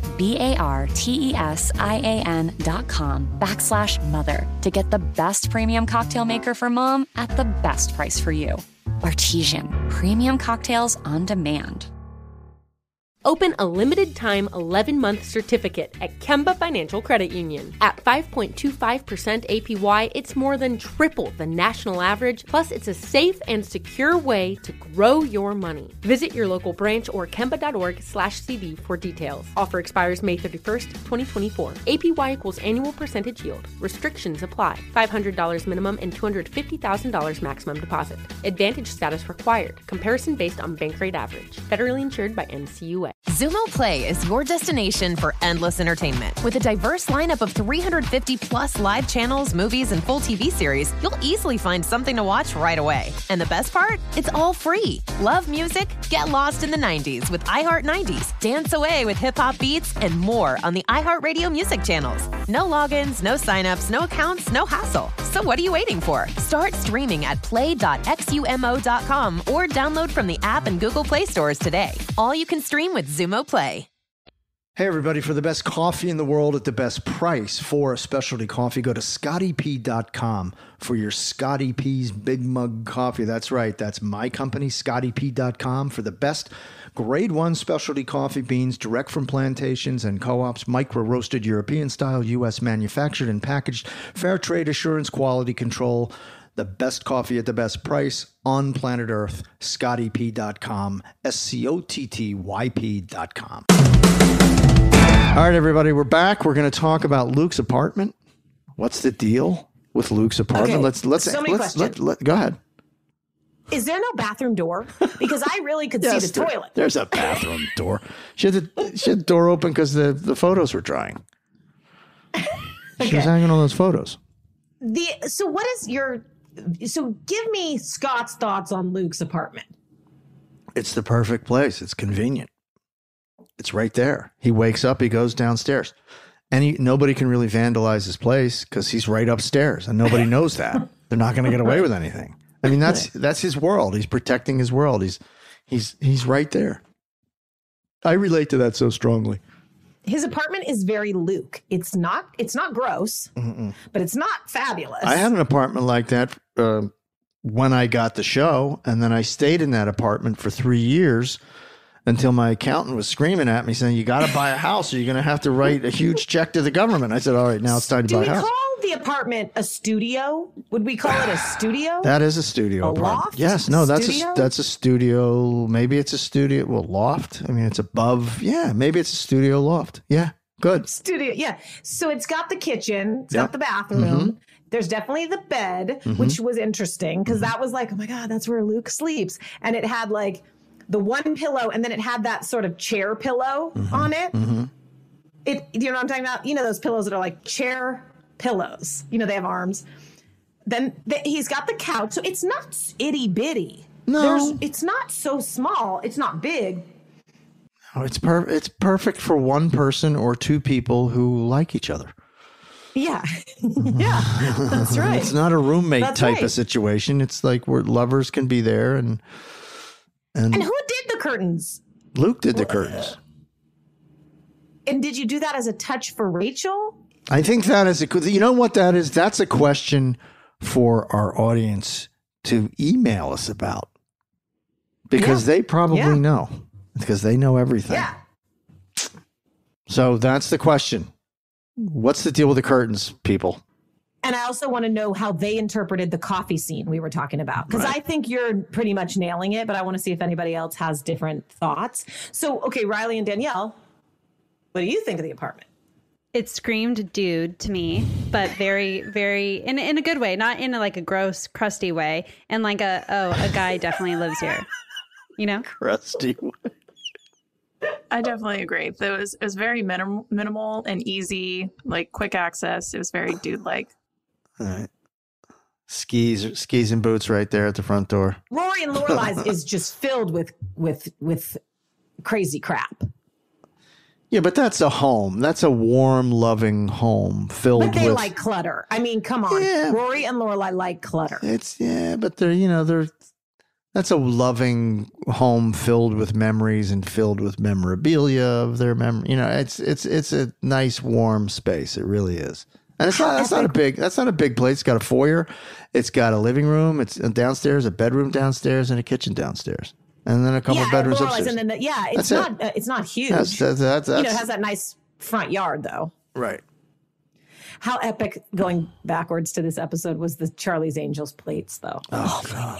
BARTESIAN.com/mother to get the best premium cocktail maker for Mom at the best price for you. Bartesian, premium cocktails on demand. Open a limited-time 11-month certificate at Kemba Financial Credit Union. At 5.25% APY, it's more than triple the national average, plus it's a safe and secure way to grow your money. Visit your local branch or kemba.org/CD for details. Offer expires May 31st, 2024. APY equals annual percentage yield. Restrictions apply. $500 minimum and $250,000 maximum deposit. Advantage status required. Comparison based on bank rate average. Federally insured by NCUA. Xumo Play is your destination for endless entertainment. With a diverse lineup of 350 plus live channels, movies, and full TV series, you'll easily find something to watch right away. And the best part? It's all free. Love music? Get lost in the 90s with iHeart 90s, dance away with hip-hop beats, and more on the iHeartRadio music channels. No logins, no signups, no accounts, no hassle. So what are you waiting for? Start streaming at play.xumo.com or download from the app and Google Play stores today. All you can stream with Xumo Play. Hey, everybody, for the best coffee in the world at the best price for a specialty coffee, go to ScottyP.com for your Scotty P's Big Mug Coffee. That's right. That's my company, ScottyP.com, for the best grade 1 specialty coffee beans direct from plantations and co-ops, micro-roasted European style, U.S. manufactured and packaged, fair trade assurance, quality control. The best coffee at the best price on planet Earth. ScottyP.com. SCOTTYP.com. All right, everybody, we're back. We're going to talk about Luke's apartment. What's the deal with Luke's apartment? Okay. Let's so many questions. Go ahead. Is there no bathroom door? Because I really could see the toilet. There's a bathroom door. She had the door open because the photos were drying. She was hanging on those photos. So give me Scott's thoughts on Luke's apartment. It's the perfect place. It's convenient. It's right there. He wakes up, he goes downstairs. And nobody can really vandalize his place because he's right upstairs and nobody knows that. They're not going to get away with anything. I mean, that's his world. He's protecting his world. He's right there. I relate to that so strongly. His apartment is very Luke. It's not gross, but it's not fabulous. I had an apartment like that when I got the show, and then I stayed in that apartment for 3 years until my accountant was screaming at me saying, you got to buy a house or you're going to have to write a huge check to the government. I said, all right, now it's time to buy a house. Do we call the apartment a studio? Would we call it a studio? That is a studio apartment. Loft? Yes, no, that's Studio? that's a studio. Maybe it's a studio. Well, loft. I mean, it's above. Yeah, maybe it's a studio loft. Yeah, good. Studio, yeah. So it's got the kitchen. It's got the bathroom. There's definitely the bed, which was interesting because that was like, oh my God, that's where Luke sleeps. And it had like the one pillow, and then it had that sort of chair pillow on it. You know what I'm talking about? You know those pillows that are like chair pillows. You know, they have arms. Then he's got the couch. So it's not itty bitty. No. It's not so small. It's not big. Oh, it's perfect for one person or two people who like each other. Yeah. Yeah, that's right. It's not a roommate That's type right. of situation. It's like where lovers can be there and And who did the curtains? Luke did the curtains. And did you do that as a touch for Rachel? I think that is you know what that is? That's a question for our audience to email us about because they probably know because they know everything. Yeah. So that's the question. What's the deal with the curtains, people? And I also want to know how they interpreted the coffee scene we were talking about. Because I think you're pretty much nailing it, but I want to see if anybody else has different thoughts. So, okay, Riley and Danielle, what do you think of the apartment? It screamed dude to me, but very, very, in a good way, not in a gross, crusty way. And like a guy definitely lives here, you know? Crusty way. I definitely agree. It was very minimal and easy, like quick access. It was very dude-like. All right. Skis and boots right there at the front door. Rory and Lorelai's is just filled with crazy crap. Yeah, but that's a home. That's a warm, loving home filled with. But they like clutter. I mean, come on. Yeah. Rory and Lorelai like clutter. But they're that's a loving home filled with memories and filled with memorabilia of their memory. You know, it's a nice, warm space. It really is. And that's not a big place. It's got a foyer. It's got a living room. It's downstairs, a bedroom downstairs, and a kitchen downstairs. And then a couple of bedrooms upstairs. And then it's not huge. That's it has that nice front yard though. Right. How epic going backwards to this episode was the Charlie's Angels plates though. Oh God.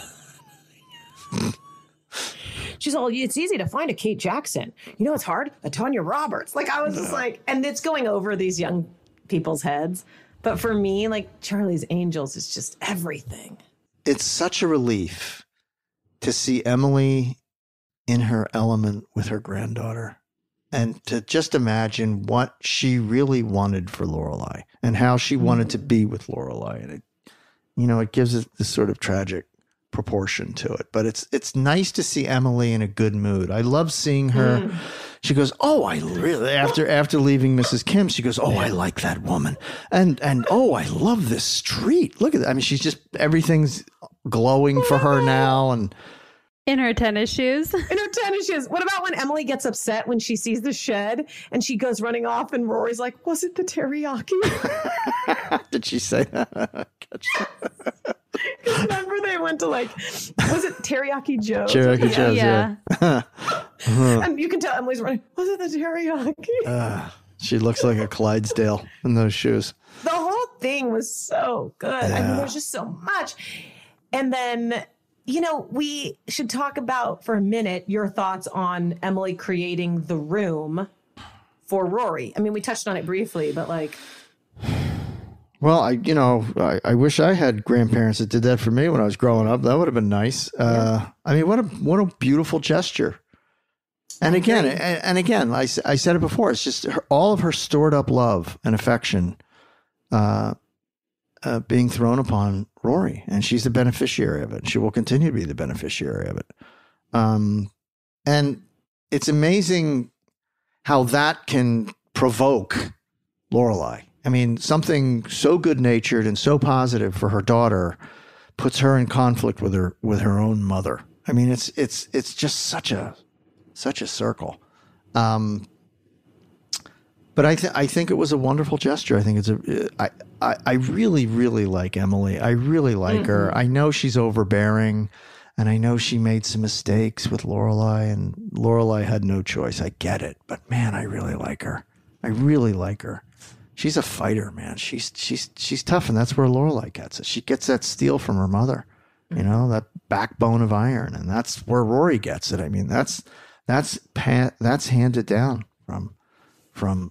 She's all, it's easy to find a Kate Jackson. You know what's hard? A Tanya Roberts. Like I was just like, and it's going over these young people's heads. But for me, like Charlie's Angels is just everything. It's such a relief to see Emily in her element with her granddaughter and to just imagine what she really wanted for Lorelai and how she wanted to be with Lorelai. And it gives it this sort of tragic proportion to it, but it's nice to see Emily in a good mood. I love seeing her. She goes, oh, I really, after leaving Mrs. Kim, she goes, oh, I like that woman. And oh, I love this street. Look at that. I mean, she's just, everything's glowing for her now. And in her tennis shoes. What about when Emily gets upset when she sees the shed and she goes running off and Rory's like, was it the teriyaki? Did she say that? Remember they went to was it Teriyaki Joe's? Teriyaki Joe's, yeah. And you can tell Emily's running, was it the teriyaki? She looks like a Clydesdale in those shoes. The whole thing was so good. Yeah. I mean, there's just so much. And then, we should talk about for a minute your thoughts on Emily creating the room for Rory. I mean, we touched on it briefly, but Well, I wish I had grandparents that did that for me when I was growing up. That would have been nice. I mean, what a beautiful gesture. And again, I said it before. It's just all of her stored up love and affection being thrown upon Rory, and she's the beneficiary of it. She will continue to be the beneficiary of it. And it's amazing how that can provoke Lorelai. I mean, something so good-natured and so positive for her daughter puts her in conflict with her own mother. I mean, it's just such a circle. But I think it was a wonderful gesture. I think I really, really like Emily. I really like her. I know she's overbearing, and I know she made some mistakes with Lorelai, and Lorelai had no choice. I get it, but man, I really like her. I really like her. She's a fighter, man. She's tough, and that's where Lorelai gets it. She gets that steel from her mother, that backbone of iron, and that's where Rory gets it. I mean, that's handed down from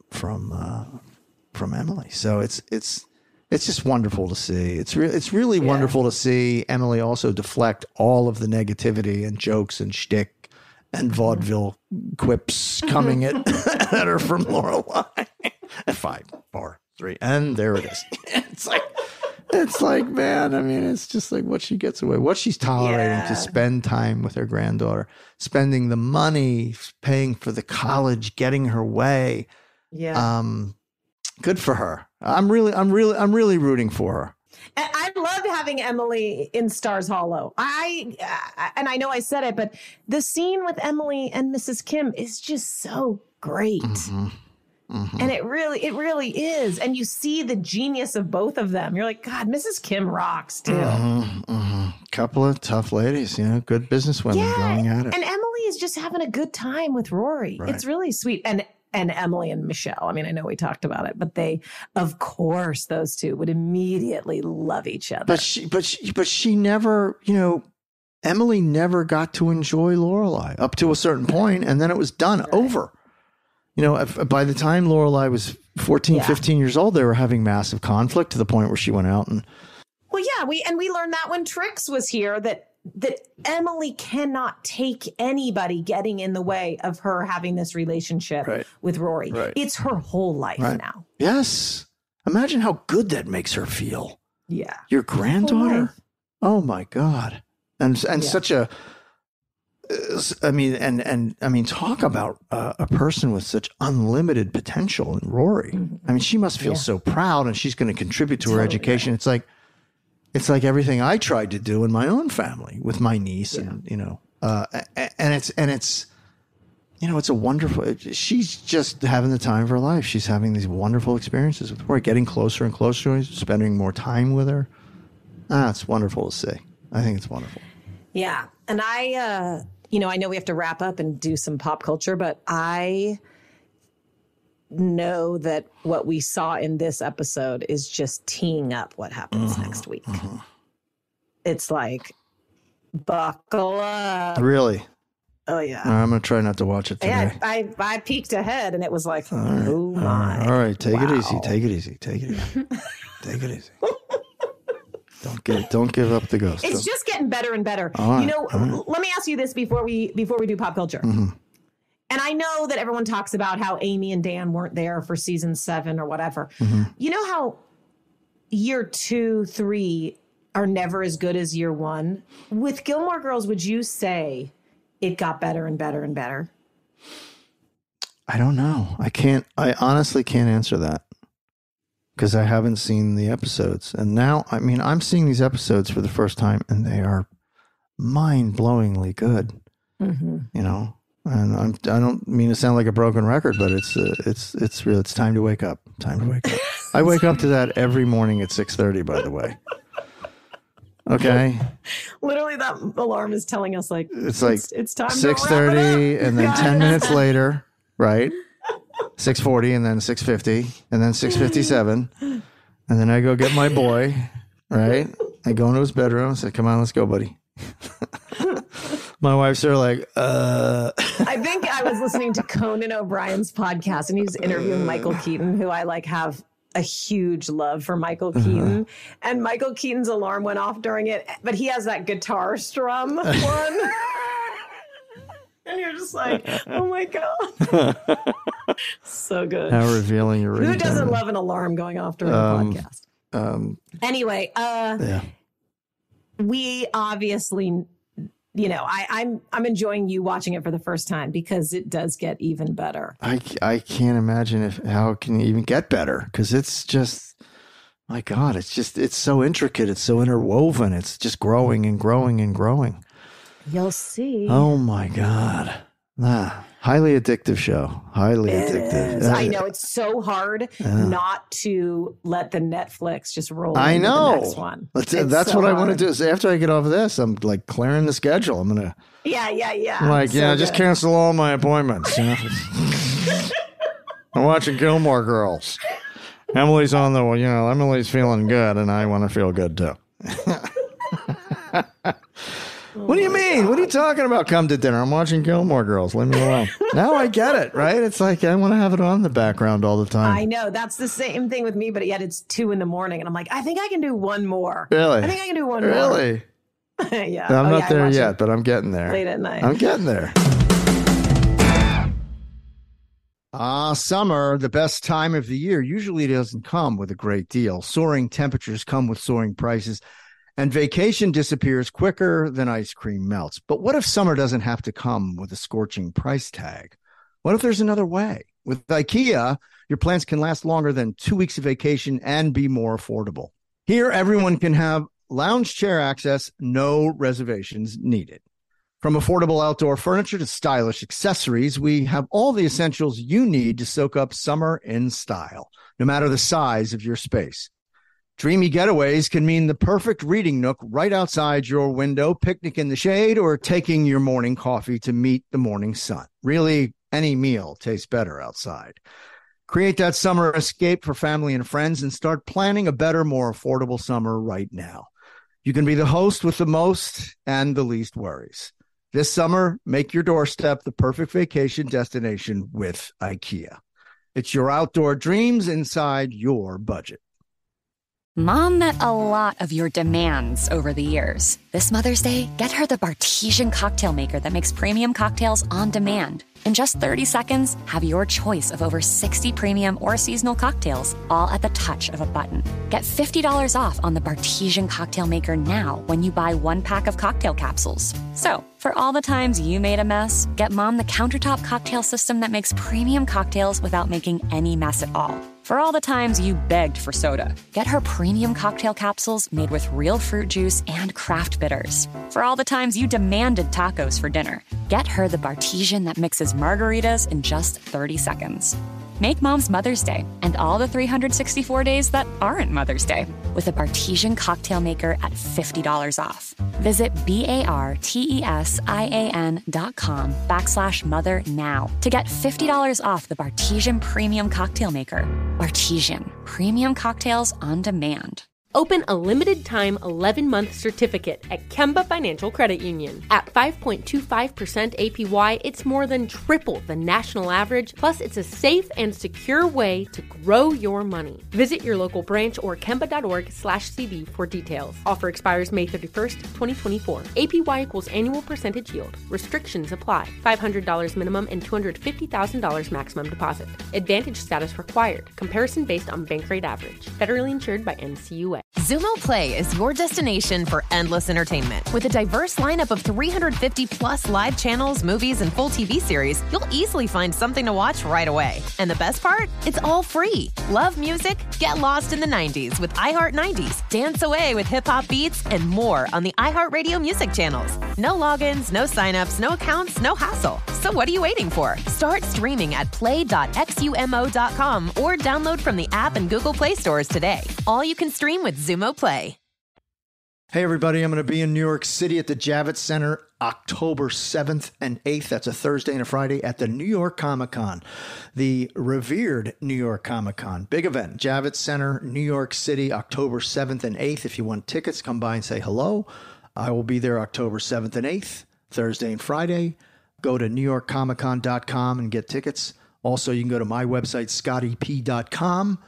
Emily. So it's just wonderful to see. It's really wonderful to see Emily also deflect all of the negativity and jokes and shtick and vaudeville quips coming at her from Lorelai. 5, 4, 3, and there it is. It's like, man, I mean, it's just like what she gets away, what she's tolerating to spend time with her granddaughter, spending the money, paying for the college, getting her way. Yeah. Good for her. I'm really rooting for her. And I loved having Emily in Stars Hollow. And I know I said it, but the scene with Emily and Mrs. Kim is just so great. Mm-hmm. Mm-hmm. And it really is. And you see the genius of both of them. You're like, God, Mrs. Kim rocks too. Mm-hmm, mm-hmm. Couple of tough ladies, good businesswomen going at it. And Emily is just having a good time with Rory. Right. It's really sweet. And Emily and Michelle. I mean, I know we talked about it, but they, of course, those two would immediately love each other. But she never, Emily never got to enjoy Lorelai up to a certain point, and then it was done over. By the time Lorelai was 14, 15 years old, they were having massive conflict to the point where she went out and. Well, yeah, we learned that when Trix was here that Emily cannot take anybody getting in the way of her having this relationship with Rory. Right. It's her whole life now. Yes. Imagine how good that makes her feel. Yeah. Your granddaughter? Oh my God. And such a, I mean, talk about a person with such unlimited potential in Rory. Mm-hmm. I mean, she must feel so proud, and she's going to contribute to her education. Right. It's like everything I tried to do in my own family with my niece, and it's a wonderful. She's just having the time of her life. She's having these wonderful experiences with Rory, getting closer and closer to her, spending more time with her. It's wonderful to see. I think it's wonderful. Yeah, and I know we have to wrap up and do some pop culture, but I know that what we saw in this episode is just teeing up what happens next week. Mm-hmm. It's like, buckle up. Really? Oh, yeah. I'm going to try not to watch it today. Yeah, I peeked ahead, and it was like, oh, my. All right. Take it easy. Take it easy. Take it easy. Take it easy. Don't give up the ghost. It's just getting better and better. Right, let me ask you this before we do pop culture. Mm-hmm. And I know that everyone talks about how Amy and Dan weren't there for season 7 or whatever. Mm-hmm. You know how year 2, 3 are never as good as year 1? With Gilmore Girls, would you say it got better and better and better? I don't know. I honestly can't answer that, because I haven't seen the episodes. And now, I mean, I'm seeing these episodes for the first time, and they are mind-blowingly good. Mm-hmm. And I don't mean to sound like a broken record, but it's real. It's time to wake up. Time to wake up. I wake up to that every morning at 6:30, by the way. Okay. Literally, that alarm is telling us it's time 6:30, and then 10 minutes later, right? 6:40, and then 6:50, and then 6:57, and then I go get my boy, right? I go into his bedroom and say, "Come on, let's go, buddy." My wife's there like, I think I was listening to Conan O'Brien's podcast, and he was interviewing Michael Keaton, who I have a huge love for Michael Keaton. And Michael Keaton's alarm went off during it, but he has that guitar strum one. And you're just like, oh my God. So good. How revealing your ringtone. Who doesn't love an alarm going off during a podcast? Anyway, we obviously, I'm enjoying you watching it for the first time because it does get even better. I can't imagine how it can even get better, because it's just, my God, it's so intricate. It's so interwoven. It's just growing and growing and growing. You'll see. Oh my God. Highly addictive show. Highly addictive. I know, it's so hard not to let the Netflix just roll. I know. The next one. That's so what I want to do. Is after I get off of this, I'm like clearing the schedule. I'm gonna. Yeah. I'm like, just cancel all my appointments. I'm watching Gilmore Girls. Emily's on Emily's feeling good, and I want to feel good too. What do you mean? What are you talking about? Come to dinner. I'm watching Gilmore Girls. Leave me alone. Now I get it, right? It's like I want to have it on in the background all the time. I know. That's the same thing with me, but yet it's 2 a.m. and I'm like, I think I can do one more. Really? I think I can do one more. Really? Yeah. I'm not there yet, but I'm getting there. Late at night. I'm getting there. Summer, the best time of the year, usually doesn't come with a great deal. Soaring temperatures come with soaring prices. And vacation disappears quicker than ice cream melts. But what if summer doesn't have to come with a scorching price tag? What if there's another way? With IKEA, your plans can last longer than 2 weeks of vacation and be more affordable. Here, everyone can have lounge chair access, no reservations needed. From affordable outdoor furniture to stylish accessories, we have all the essentials you need to soak up summer in style, no matter the size of your space. Dreamy getaways can mean the perfect reading nook right outside your window, picnic in the shade, or taking your morning coffee to meet the morning sun. Really, any meal tastes better outside. Create that summer escape for family and friends and start planning a better, more affordable summer right now. You can be the host with the most and the least worries. This summer, make your doorstep the perfect vacation destination with IKEA. It's your outdoor dreams inside your budget. Mom met a lot of your demands over the years. This Mother's Day, get her the Bartesian cocktail maker that makes premium cocktails on demand. In just 30 seconds, have your choice of over 60 premium or seasonal cocktails, all at the touch of a button. Get $50 off on the Bartesian cocktail maker now when you buy 1 pack of cocktail capsules. So, for all the times you made a mess, get Mom the countertop cocktail system that makes premium cocktails without making any mess at all. For all the times you begged for soda, get her premium cocktail capsules made with real fruit juice and craft bitters. For all the times you demanded tacos for dinner, get her the Bartesian that mixes margaritas in just 30 seconds. Make Mom's Mother's Day and all the 364 days that aren't Mother's Day with a Bartesian cocktail maker at $50 off. Visit BARTESIAN.com/mother now to get $50 off the Bartesian Premium Cocktail Maker. Bartesian, premium cocktails on demand. Open a limited-time 11-month certificate at Kemba Financial Credit Union. At 5.25% APY, it's more than triple the national average, plus it's a safe and secure way to grow your money. Visit your local branch or kemba.org/cb for details. Offer expires May 31st, 2024. APY equals annual percentage yield. Restrictions apply. $500 minimum and $250,000 maximum deposit. Advantage status required. Comparison based on bank rate average. Federally insured by NCUA. Xumo Play is your destination for endless entertainment. With a diverse lineup of 350 plus live channels, movies, and full TV series, you'll easily find something to watch right away. And the best part? It's all free. Love music? Get lost in the 90s with iHeart 90s. Dance away with hip-hop beats and more on the iHeartRadio music channels. No logins, no signups, no accounts, no hassle. So what are you waiting for? Start streaming at play.xumo.com or download from the app and Google Play stores today. All you can stream with Xumo Play. Hey, everybody. I'm going to be in New York City at the Javits Center October 7th and 8th. That's a Thursday and a Friday at the New York Comic Con, the revered New York Comic Con. Big event. Javits Center, New York City, October 7th and 8th. If you want tickets, come by and say hello. I will be there October 7th and 8th, Thursday and Friday. Go to newyorkcomiccon.com and get tickets. Also, you can go to my website, scottyp.com.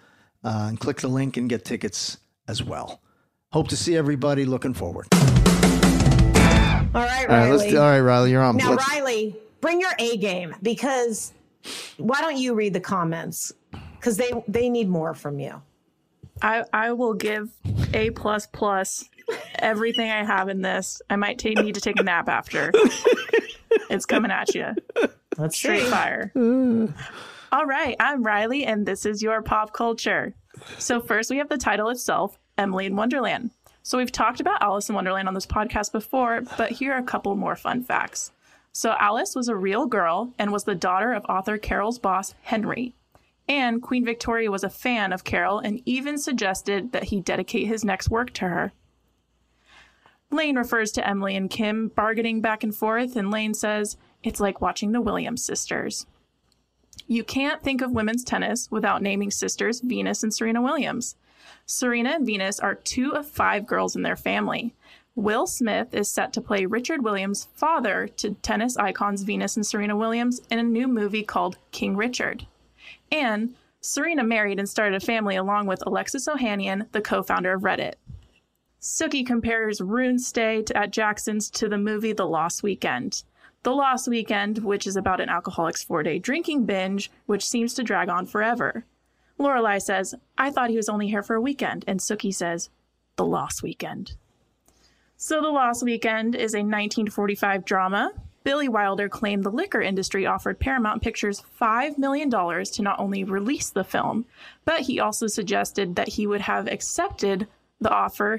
and click the link and get tickets as well. Hope to see everybody. Looking forward. All right, Riley. All right, Riley, you're on. Now, Riley, bring your A game, because why don't you read the comments? Because they need more from you. I will give A++ everything I have in this. I might need to take a nap after. It's coming at you. Let's Straight see. fire. All right, I'm Riley, and this is your pop culture. So first, we have the title itself, Emily in Wonderland. So we've talked about Alice in Wonderland on this podcast before, but here are a couple more fun facts. So Alice was a real girl and was the daughter of author Carol's boss, Henry. And Queen Victoria was a fan of Carol and even suggested that he dedicate his next work to her. Lane refers to Emily and Kim bargaining back and forth, and Lane says, it's like watching the Williams sisters. You can't think of women's tennis without naming sisters Venus and Serena Williams. Serena and Venus are 2 of 5 girls in their family. Will Smith is set to play Richard Williams' father to tennis icons Venus and Serena Williams in a new movie called King Richard. And Serena married and started a family along with Alexis Ohanian, the co-founder of Reddit. Sookie compares Rune's stay at Jackson's to the movie The Lost Weekend. The Lost Weekend, which is about an alcoholic's 4-day drinking binge, which seems to drag on forever. Lorelai says, I thought he was only here for a weekend, and Sookie says, The Lost Weekend. So The Lost Weekend is a 1945 drama. Billy Wilder claimed the liquor industry offered Paramount Pictures $5 million to not only release the film, but he also suggested that he would have accepted the offer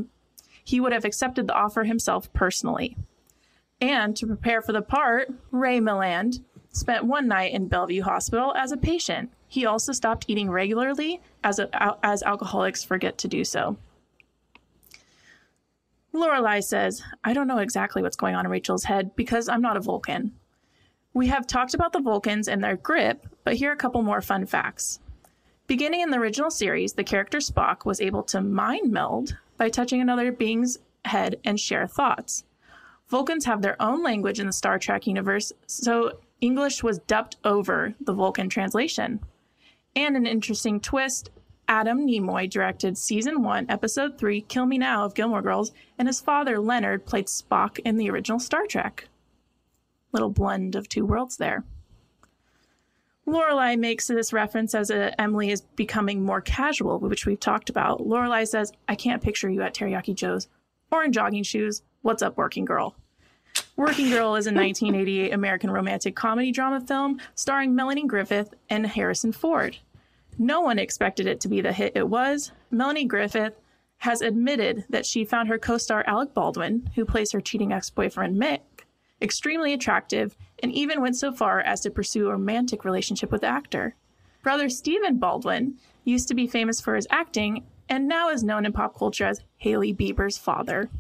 himself personally. And to prepare for the part, Ray Milland spent one night in Bellevue Hospital as a patient. He also stopped eating regularly as alcoholics forget to do so. Lorelai says, I don't know exactly what's going on in Rachel's head because I'm not a Vulcan. We have talked about the Vulcans and their grip, but here are a couple more fun facts. Beginning in the original series, the character Spock was able to mind meld by touching another being's head and share thoughts. Vulcans have their own language in the Star Trek universe, so English was dubbed over the Vulcan translation. And an interesting twist, Adam Nimoy directed Season 1, Episode 3, Kill Me Now of Gilmore Girls, and his father, Leonard, played Spock in the original Star Trek. Little blend of 2 worlds there. Lorelai makes this reference as Emily is becoming more casual, which we've talked about. Lorelai says, I can't picture you at Teriyaki Joe's or in jogging shoes. What's up, Working Girl? Working Girl is a 1988 American romantic comedy drama film starring Melanie Griffith and Harrison Ford. No one expected it to be the hit it was. Melanie Griffith has admitted that she found her co-star Alec Baldwin, who plays her cheating ex-boyfriend Mick, extremely attractive, and even went so far as to pursue a romantic relationship with the actor. Brother Stephen Baldwin used to be famous for his acting and now is known in pop culture as Hailey Bieber's father.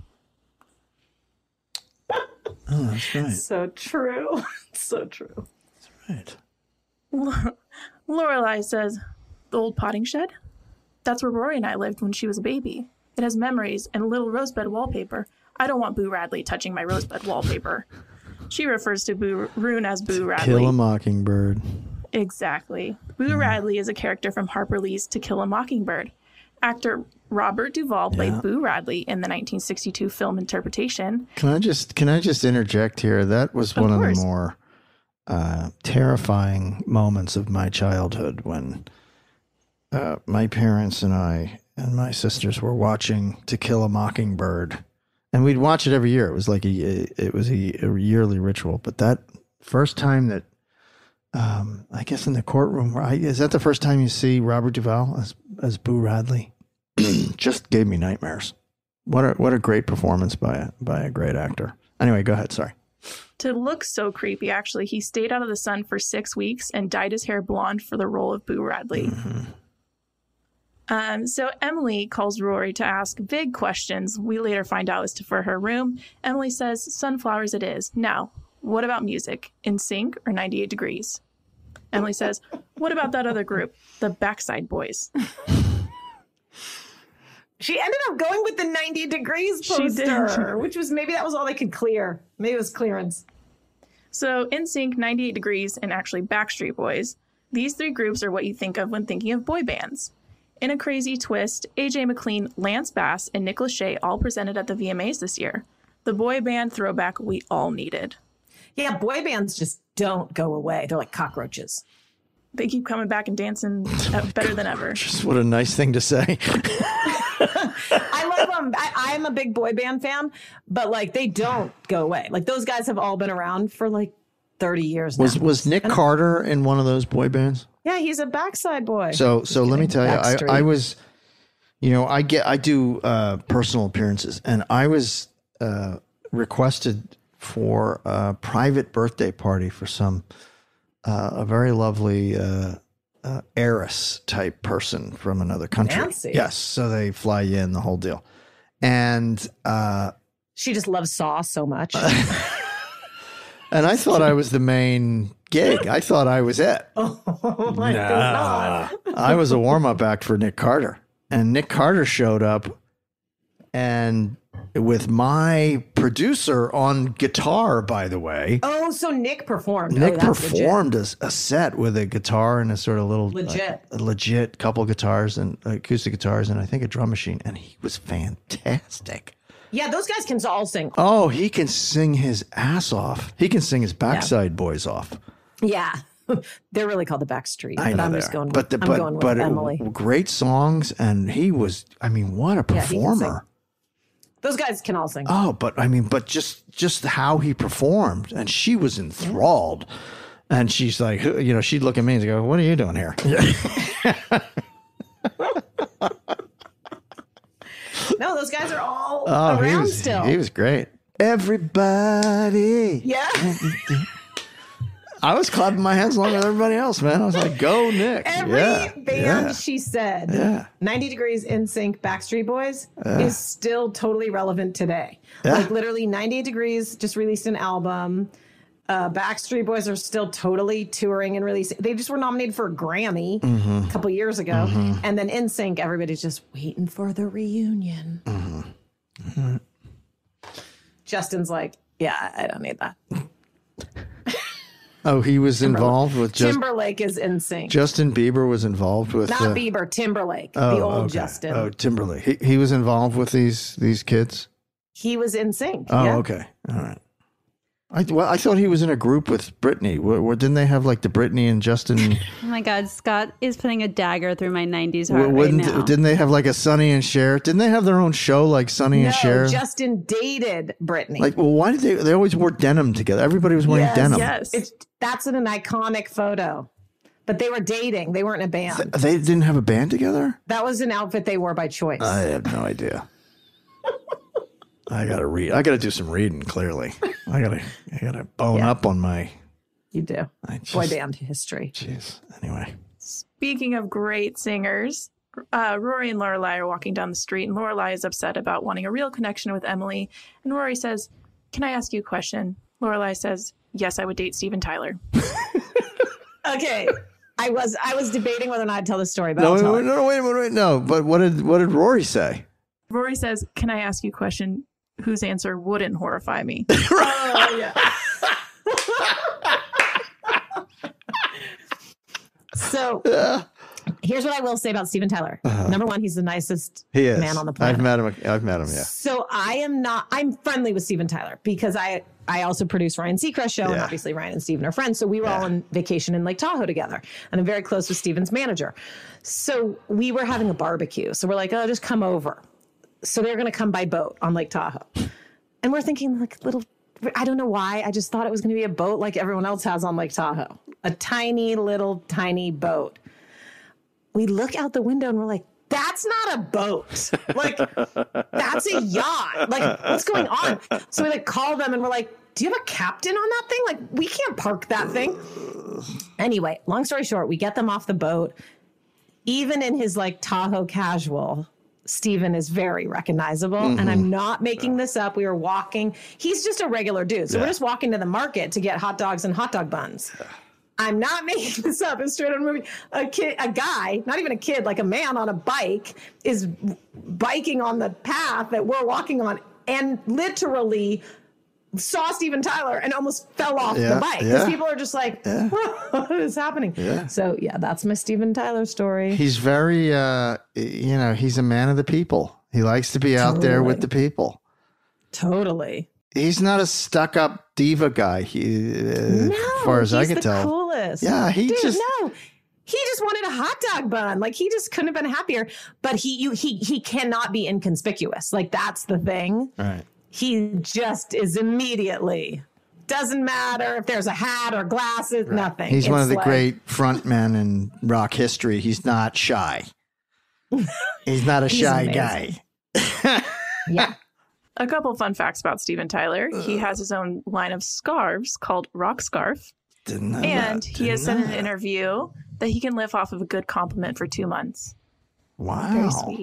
Oh, that's right. So true. So true. That's right. Lorelai says, the old potting shed? That's where Rory and I lived when she was a baby. It has memories and a little rosebud wallpaper. I don't want Boo Radley touching my rosebud wallpaper. She refers to Rune as Boo Radley. Kill a Mockingbird. Exactly. Boo Radley is a character from Harper Lee's To Kill a Mockingbird. Actor Robert Duvall played Boo Radley in the 1962 film interpretation. Can I just interject here? That was one of the more terrifying moments of my childhood when my parents and I and my sisters were watching To Kill a Mockingbird, and we'd watch it every year. It was like a yearly ritual. But that first time that, I guess in the courtroom, is that the first time you see Robert Duvall as Boo Radley? Just gave me nightmares. What a great performance by a great actor. Anyway, go ahead. Sorry. To look so creepy, actually, he stayed out of the sun for 6 weeks and dyed his hair blonde for the role of Boo Radley. Mm-hmm. So Emily calls Rory to ask big questions. We later find out it's for her room. Emily says, sunflowers it is. Now, what about music? NSYNC or 98 Degrees? Emily says, what about that other group, the Backside Boys? She ended up going with the 90 Degrees poster, which was maybe that was all they could clear. Maybe it was clearance. So NSYNC, 98 Degrees, and actually Backstreet Boys, these 3 groups are what you think of when thinking of boy bands. In a crazy twist, AJ McLean, Lance Bass, and Nick Lachey all presented at the VMAs this year. The boy band throwback we all needed. Yeah, boy bands just don't go away. They're like cockroaches. They keep coming back and dancing better than ever. Just what a nice thing to say. I love them. I'm a big boy band fan, but like they don't go away. Like those guys have all been around for like 30 years now. Was Nick Carter in one of those boy bands? Yeah, he's a Backside Boy. So let me tell you, I was, I do personal appearances, and I was requested for a private birthday party for a very lovely heiress type person from another country. Nancy. Yes, so they fly you in, the whole deal, and she just loves sauce so much. And I thought I was the main gig. I thought I was it. Oh my God. I was a warm-up act for Nick Carter. And Nick Carter showed up and with my producer on guitar, by the way. Oh, so Nick performed. Nick performed a set with a guitar and a sort of little legit couple guitars and acoustic guitars and I think a drum machine. And he was fantastic. Yeah, those guys can all sing. Oh, he can sing his ass off. He can sing his Backside Boys off. Yeah. They're really called the Backstreet. I know I'm just going with, I'm going with Emily. Great songs. And he was, what a performer. Those guys can all sing. Oh, but just how he performed. And she was enthralled. And she's like, she'd look at me and go, what are you doing here? No, those guys are all around still. He was great. Everybody. Yeah. I was clapping my hands along with everybody else, man. I was like, go, Nick. Every band, she said, 90 Degrees, NSYNC, Backstreet Boys is still totally relevant today. Yeah. Like literally 98 Degrees just released an album. Backstreet Boys are still totally touring and releasing. They just were nominated for a Grammy a couple years ago. Mm-hmm. And then NSYNC, everybody's just waiting for the reunion. Mm-hmm. Justin's like, yeah, I don't need that. Oh, he was involved with Timberlake is NSYNC. Justin Bieber was involved with not Bieber, Timberlake, the old Justin. Oh, Timberlake. He was involved with these kids. He was NSYNC. Oh, yeah. Okay, all right. I thought he was in a group with Britney. Where didn't they have like the Britney and Justin? Oh my God, Scott is putting a dagger through my 90s heart right now. Didn't they have like a Sonny and Cher? Didn't they have their own show like Sonny and Cher? No, Justin dated Britney. Like, well, why did they always wore denim together? Everybody was wearing denim. Yes, that's an iconic photo. But they were dating. They weren't in a band. They didn't have a band together? That was an outfit they wore by choice. I have no idea. I gotta read. I gotta do some reading. Clearly, I gotta bone up on my. You do. Boy band history. Jeez. Anyway. Speaking of great singers, Rory and Lorelai are walking down the street, and Lorelai is upset about wanting a real connection with Emily. And Rory says, "Can I ask you a question?" Lorelai says, "Yes, I would date Steven Tyler." Okay. I was debating whether or not I'd tell the story, but wait a minute. No, but what did Rory say? Rory says, "Can I ask you a question whose answer wouldn't horrify me?" Oh, yeah. So here's what I will say about Steven Tyler. Number one, he's the nicest man on the planet. I've met him, yeah. So I'm friendly with Steven Tyler because I also produce Ryan Seacrest show, and obviously Ryan and Steven are friends. So we were all on vacation in Lake Tahoe together, and I'm very close with Steven's manager. So we were having a barbecue. So we're like, oh, just come over. So they're going to come by boat on Lake Tahoe. And we're thinking like I don't know why. I just thought it was going to be a boat like everyone else has on Lake Tahoe. A tiny boat. We look out the window and we're like, that's not a boat. Like, that's a yacht. Like, what's going on? So we call them and we're like, do you have a captain on that thing? Like, we can't park that thing. Anyway, long story short, we get them off the boat. Even in his Tahoe casual, Steven is very recognizable. Mm-hmm. And I'm not making this up. We were walking. He's just a regular dude. So we're just walking to the market to get hot dogs and hot dog buns. I'm not making this up. It's straight on movie. A guy, not even a kid, like a man on a bike is biking on the path that we're walking on and literally saw Steven Tyler and almost fell off the bike because people are just like, what is happening? Yeah. So that's my Steven Tyler story. He's very, he's a man of the people. He likes to be out there with the people. Totally. He's not a stuck-up diva guy. As far as I can tell, coolest. Yeah, He just wanted a hot dog bun. Like, he just couldn't have been happier. But he cannot be inconspicuous. Like, that's the thing. Right. He just is immediately. Doesn't matter if there's a hat or glasses. Right. Nothing. He's one of the great front men in rock history. He's not shy. He's not a shy guy. Yeah. A couple fun facts about Steven Tyler. He has his own line of scarves called Rock Scarf. And he has said in an interview that he can live off of a good compliment for 2 months. Wow. Very sweet.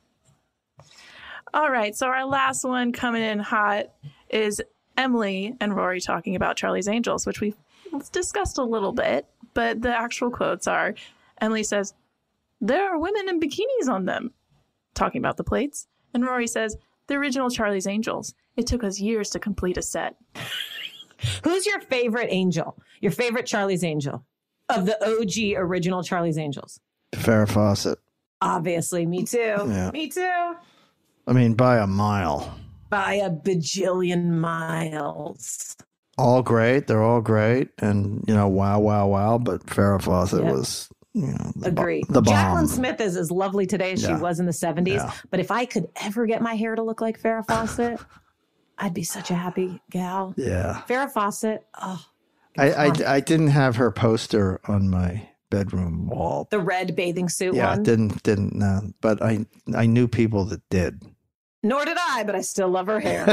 All right. So our last one coming in hot is Emily and Rory talking about Charlie's Angels, which we've discussed a little bit. But the actual quotes are, Emily says, "There are women in bikinis on them," talking about the plates. And Rory says, "The original Charlie's Angels. It took us years to complete a set." Who's your favorite angel? Your favorite Charlie's Angel of the OG original Charlie's Angels? Farrah Fawcett. Obviously, me too. Yeah. Me too. I mean, by a mile. By a bajillion miles. All great. They're all great. And, wow. But Farrah Fawcett was, Agree. the bomb. Jacqueline Smith is as lovely today as she was in the 70s. Yeah. But if I could ever get my hair to look like Farrah Fawcett, I'd be such a happy gal. Yeah. Farrah Fawcett. Oh. I didn't have her poster on my bedroom wall. The red bathing suit one? Yeah, didn't no. But I knew people that did. Nor did I, but I still love her hair.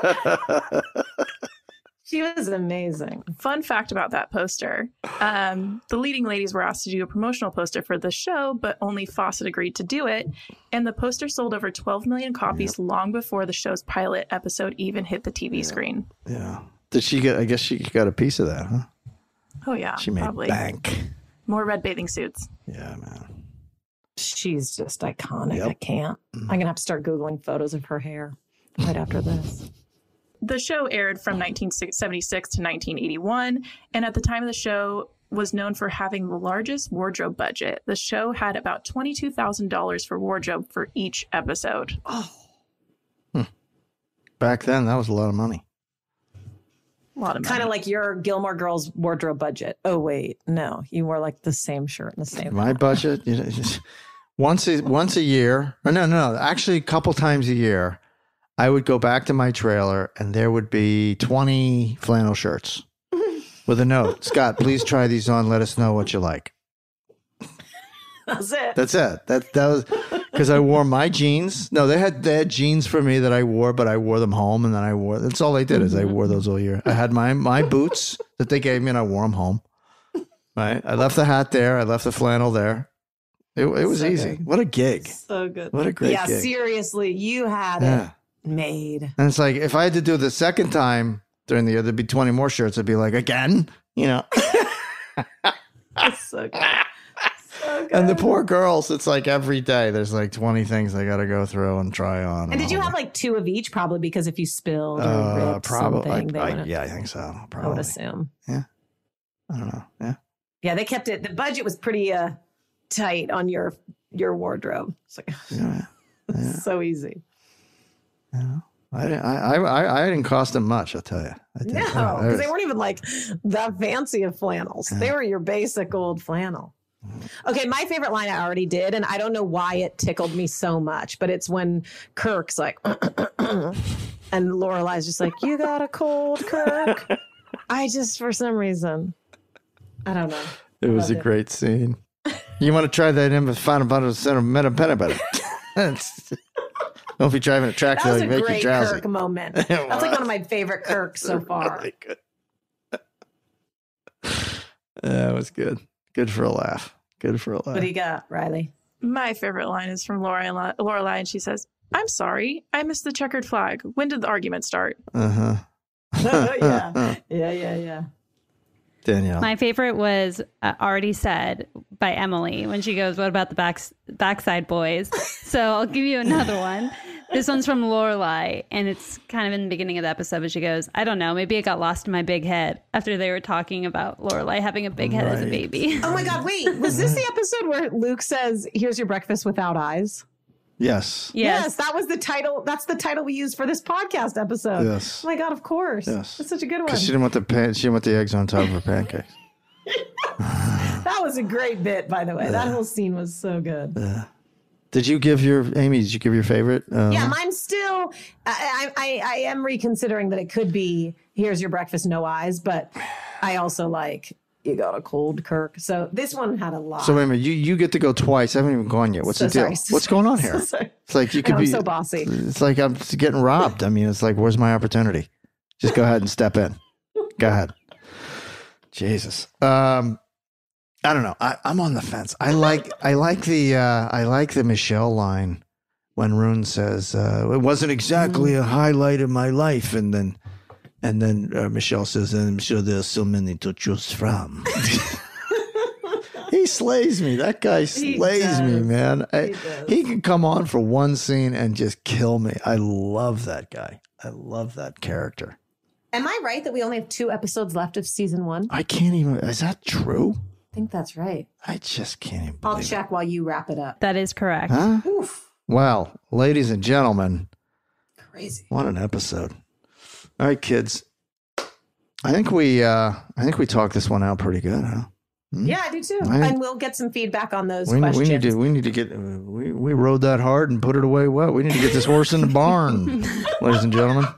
She was amazing. Fun fact about that poster. The leading ladies were asked to do a promotional poster for the show, but only Fawcett agreed to do it. And the poster sold over 12 million copies long before the show's pilot episode even hit the TV screen. Yeah. Did she get, I guess she got a piece of that, huh? Oh, yeah. She made probably. Bank. More red bathing suits. Yeah, man. She's just iconic. Yep. I can't. I'm going to have to start Googling photos of her hair right after this. The show aired from 1976 to 1981, and at the time of the show was known for having the largest wardrobe budget. The show had about $22,000 for wardrobe for each episode. Oh. Back then, that was a lot of money. A lot of money. Kind of like your Gilmore Girls wardrobe budget. Oh, wait. No, you wore like the same shirt and the same. My budget? Once a year. No. Actually, a couple times a year, I would go back to my trailer and there would be 20 flannel shirts with a note. Scott, please try these on. Let us know what you like. That's it. That's it. That was because I wore my jeans. No, they had jeans for me that I wore, but I wore them home, and then I wore. That's all I did is I wore those all year. I had my boots that they gave me, and I wore them home. Right. I left the hat there. I left the flannel there. It was so easy. Good. What a gig. So good. What a great gig. Yeah, seriously, you had it made. And it's like if I had to do it the second time during the year, there'd be 20 more shirts. I'd be like, again, That's so good. And the poor girls, it's like every day there's like 20 things they got to go through and try on. And did you have like 2 of each? Probably because if you spilled or ripped something, I think so. Probably. I would assume. Yeah. I don't know. Yeah. Yeah, they kept it. The budget was pretty tight on your wardrobe. It's like it's so easy. Yeah. I didn't cost them much, I'll tell you. No, because they weren't even like the fancy of flannels. Yeah. They were your basic old flannel. Okay, my favorite line I already did, and I don't know why it tickled me so much, but it's when Kirk's like, and Lorelai's just like, "You got a cold, Kirk." I just, for some reason, I don't know. It was a great scene. You want to try that in with final bundle of sentimental peanut butter? Don't be driving a tractor like make you drowsy. That was a great Kirk moment. That's like one of my favorite Kirks so far. Really good. That was good. Good for a laugh. Good for a laugh. What do you got, Riley? My favorite line is from Lorelai, and she says, "I'm sorry, I missed the checkered flag. When did the argument start?" Uh-huh. Yeah. Danielle. My favorite was Already Said by Emily when she goes, what about the Backside Boys? So I'll give you another one. This one's from Lorelai, and it's kind of in the beginning of the episode, but she goes, I don't know, maybe it got lost in my big head after they were talking about Lorelai having a big head as a baby. Oh my God, wait, was this the episode where Luke says, here's your breakfast without eyes? Yes. Yes, that was the title. That's the title we used for this podcast episode. Yes. Oh my God, of course. Yes. That's such a good one. Because she didn't want she didn't want the eggs on top of her pancakes. That was a great bit, by the way. That whole scene was so good. Did you give your favorite? Yeah, mine's still. I am reconsidering that it could be Here's Your Breakfast, No Eyes, but I also like You Got a Cold, Kirk. So this one had a lot. So wait a minute, you get to go twice. I haven't even gone yet. What's the deal? What's going on here? It's like you could be. I'm so bossy. It's like I'm getting robbed. I mean, it's like, where's my opportunity? Just go ahead and step in. Go ahead. Jesus. I don't know. I'm on the fence. I like the Michelle line when Rune says it wasn't exactly a highlight of my life, and then Michelle says, "I'm sure there's so many to choose from." He slays me. That guy slays me, man. He can come on for one scene and just kill me. I love that guy. I love that character. Am I right that we only have 2 episodes left of season 1? I can't even. Is that true? I think that's right. I just can't even I'll check while you wrap it up. That is correct. Huh? Oof. Well, ladies and gentlemen. Crazy. What an episode. All right, kids. I think we talked this one out pretty good, huh? Yeah, I do too. And we'll get some feedback on those questions. We need to get we rode that hard and put it away well. We need to get this horse in the barn, ladies and gentlemen.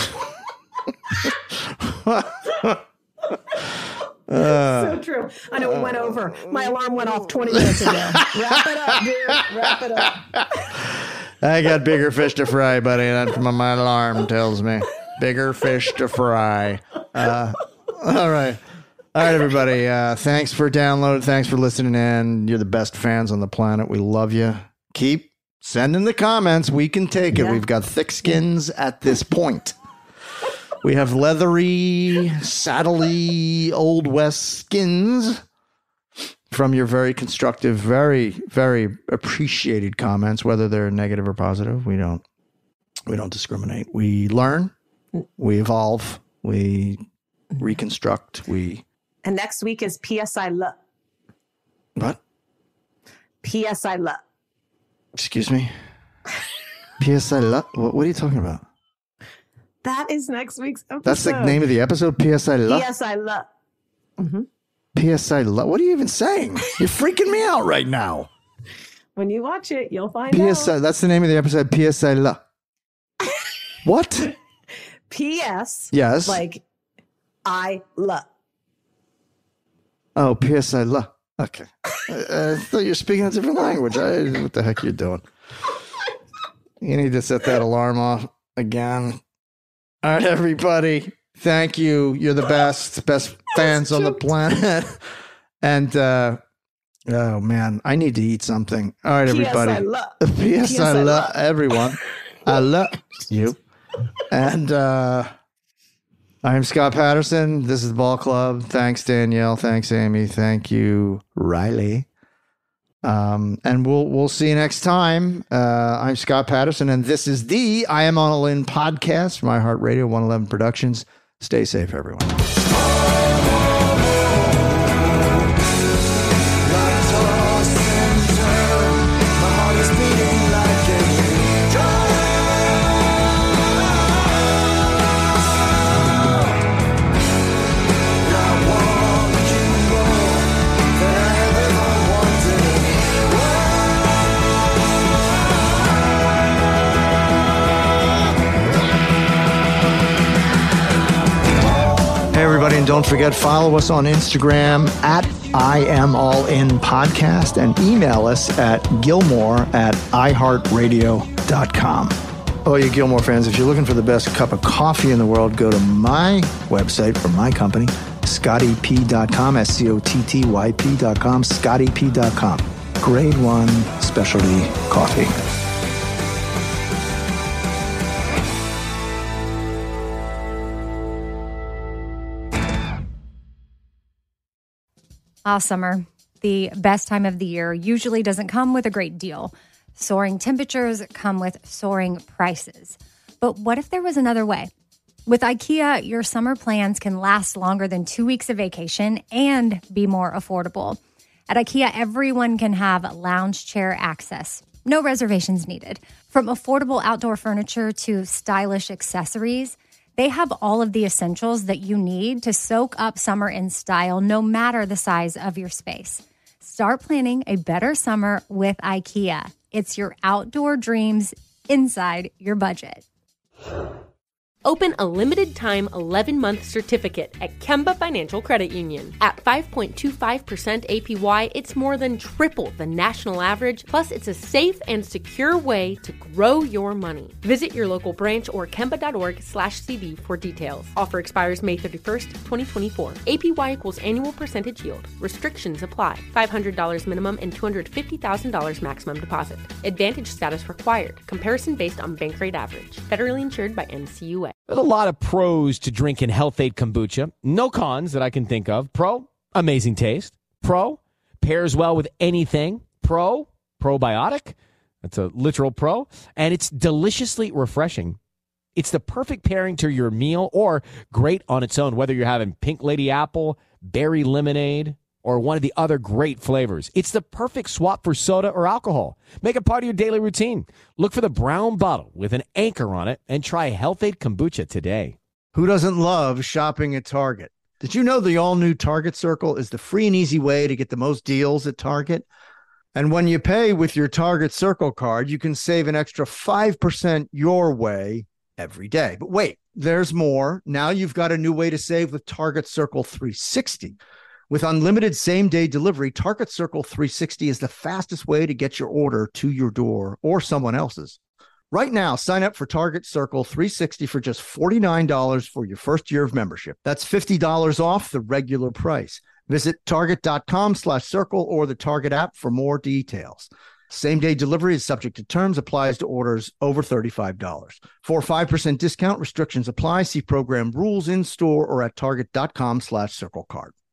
So true. I know we went over. My alarm went off 20 minutes ago. Wrap it up, dude. Wrap it up. I got bigger fish to fry, buddy. That's what my alarm tells me. Bigger fish to fry. All right. All right, everybody. Thanks for downloading. Thanks for listening in. You're the best fans on the planet. We love you. Keep sending the comments. We can take it. We've got thick skins at this point. We have leathery, saddly, Old West skins from your very constructive, very, very appreciated comments, whether they're negative or positive. We don't discriminate. We learn, we evolve, we reconstruct, And next week is PSI Love. What? PSI Love. Excuse me? PSI Love? What are you talking about? That is next week's episode. That's the name of the episode? PSI Love? PSI Love. Mm-hmm. PSI Love? What are you even saying? You're freaking me out right now. When you watch it, you'll find out. That's the name of the episode, PSI Love. What? P.S. Yes. Like, I love. Oh, PSI Love. Okay. I thought you were speaking a different language. What the heck are you doing? You need to set that alarm off again. All right, everybody. Thank you. You're the best fans on the planet. And, oh, man, I need to eat something. All right, everybody. P.S. I love everyone. I love you. And I'm Scott Patterson. This is the Ball Club. Thanks, Danielle. Thanks, Amy. Thank you, Riley. And we'll see you next time. I'm Scott Patterson, and this is the I Am All In podcast from iHeartRadio 111 Productions. Stay safe, everyone. And don't forget, follow us on Instagram at I Am All In Podcast and email us at Gilmore@iHeartRadio.com. Oh, you Gilmore fans, if you're looking for the best cup of coffee in the world, go to my website for my company, ScottyP.com, SCOTTYP.com, ScottyP.com. Grade 1 specialty coffee. Summer, the best time of the year, usually doesn't come with a great deal. Soaring temperatures come with soaring prices. But what if there was another way? With IKEA, your summer plans can last longer than 2 weeks of vacation and be more affordable. At IKEA, everyone can have lounge chair access. No reservations needed. From affordable outdoor furniture to stylish accessories, they have all of the essentials that you need to soak up summer in style, no matter the size of your space. Start planning a better summer with IKEA. It's your outdoor dreams inside your budget. Open a limited-time 11-month certificate at Kemba Financial Credit Union. At 5.25% APY, it's more than triple the national average, plus it's a safe and secure way to grow your money. Visit your local branch or kemba.org/CD for details. Offer expires May 31st, 2024. APY equals annual percentage yield. Restrictions apply. $500 minimum and $250,000 maximum deposit. Advantage status required. Comparison based on bank rate average. Federally insured by NCUA. There's a lot of pros to drinking Health-Ade kombucha. No cons that I can think of. Pro, amazing taste. Pro, pairs well with anything. Pro, probiotic. That's a literal pro. And it's deliciously refreshing. It's the perfect pairing to your meal or great on its own, whether you're having pink lady apple, berry lemonade, or one of the other great flavors. It's the perfect swap for soda or alcohol. Make it part of your daily routine. Look for the brown bottle with an anchor on it and try Health-Ade kombucha today. Who doesn't love shopping at Target? Did you know the all-new Target Circle is the free and easy way to get the most deals at Target? And when you pay with your Target Circle card, you can save an extra 5% your way every day. But wait, there's more. Now you've got a new way to save with Target Circle 360. With unlimited same-day delivery, Target Circle 360 is the fastest way to get your order to your door or someone else's. Right now, sign up for Target Circle 360 for just $49 for your first year of membership. That's $50 off the regular price. Visit target.com/circle or the Target app for more details. Same-day delivery is subject to terms, applies to orders over $35. For a 5% discount, restrictions apply. See program rules in store or at target.com/circle card.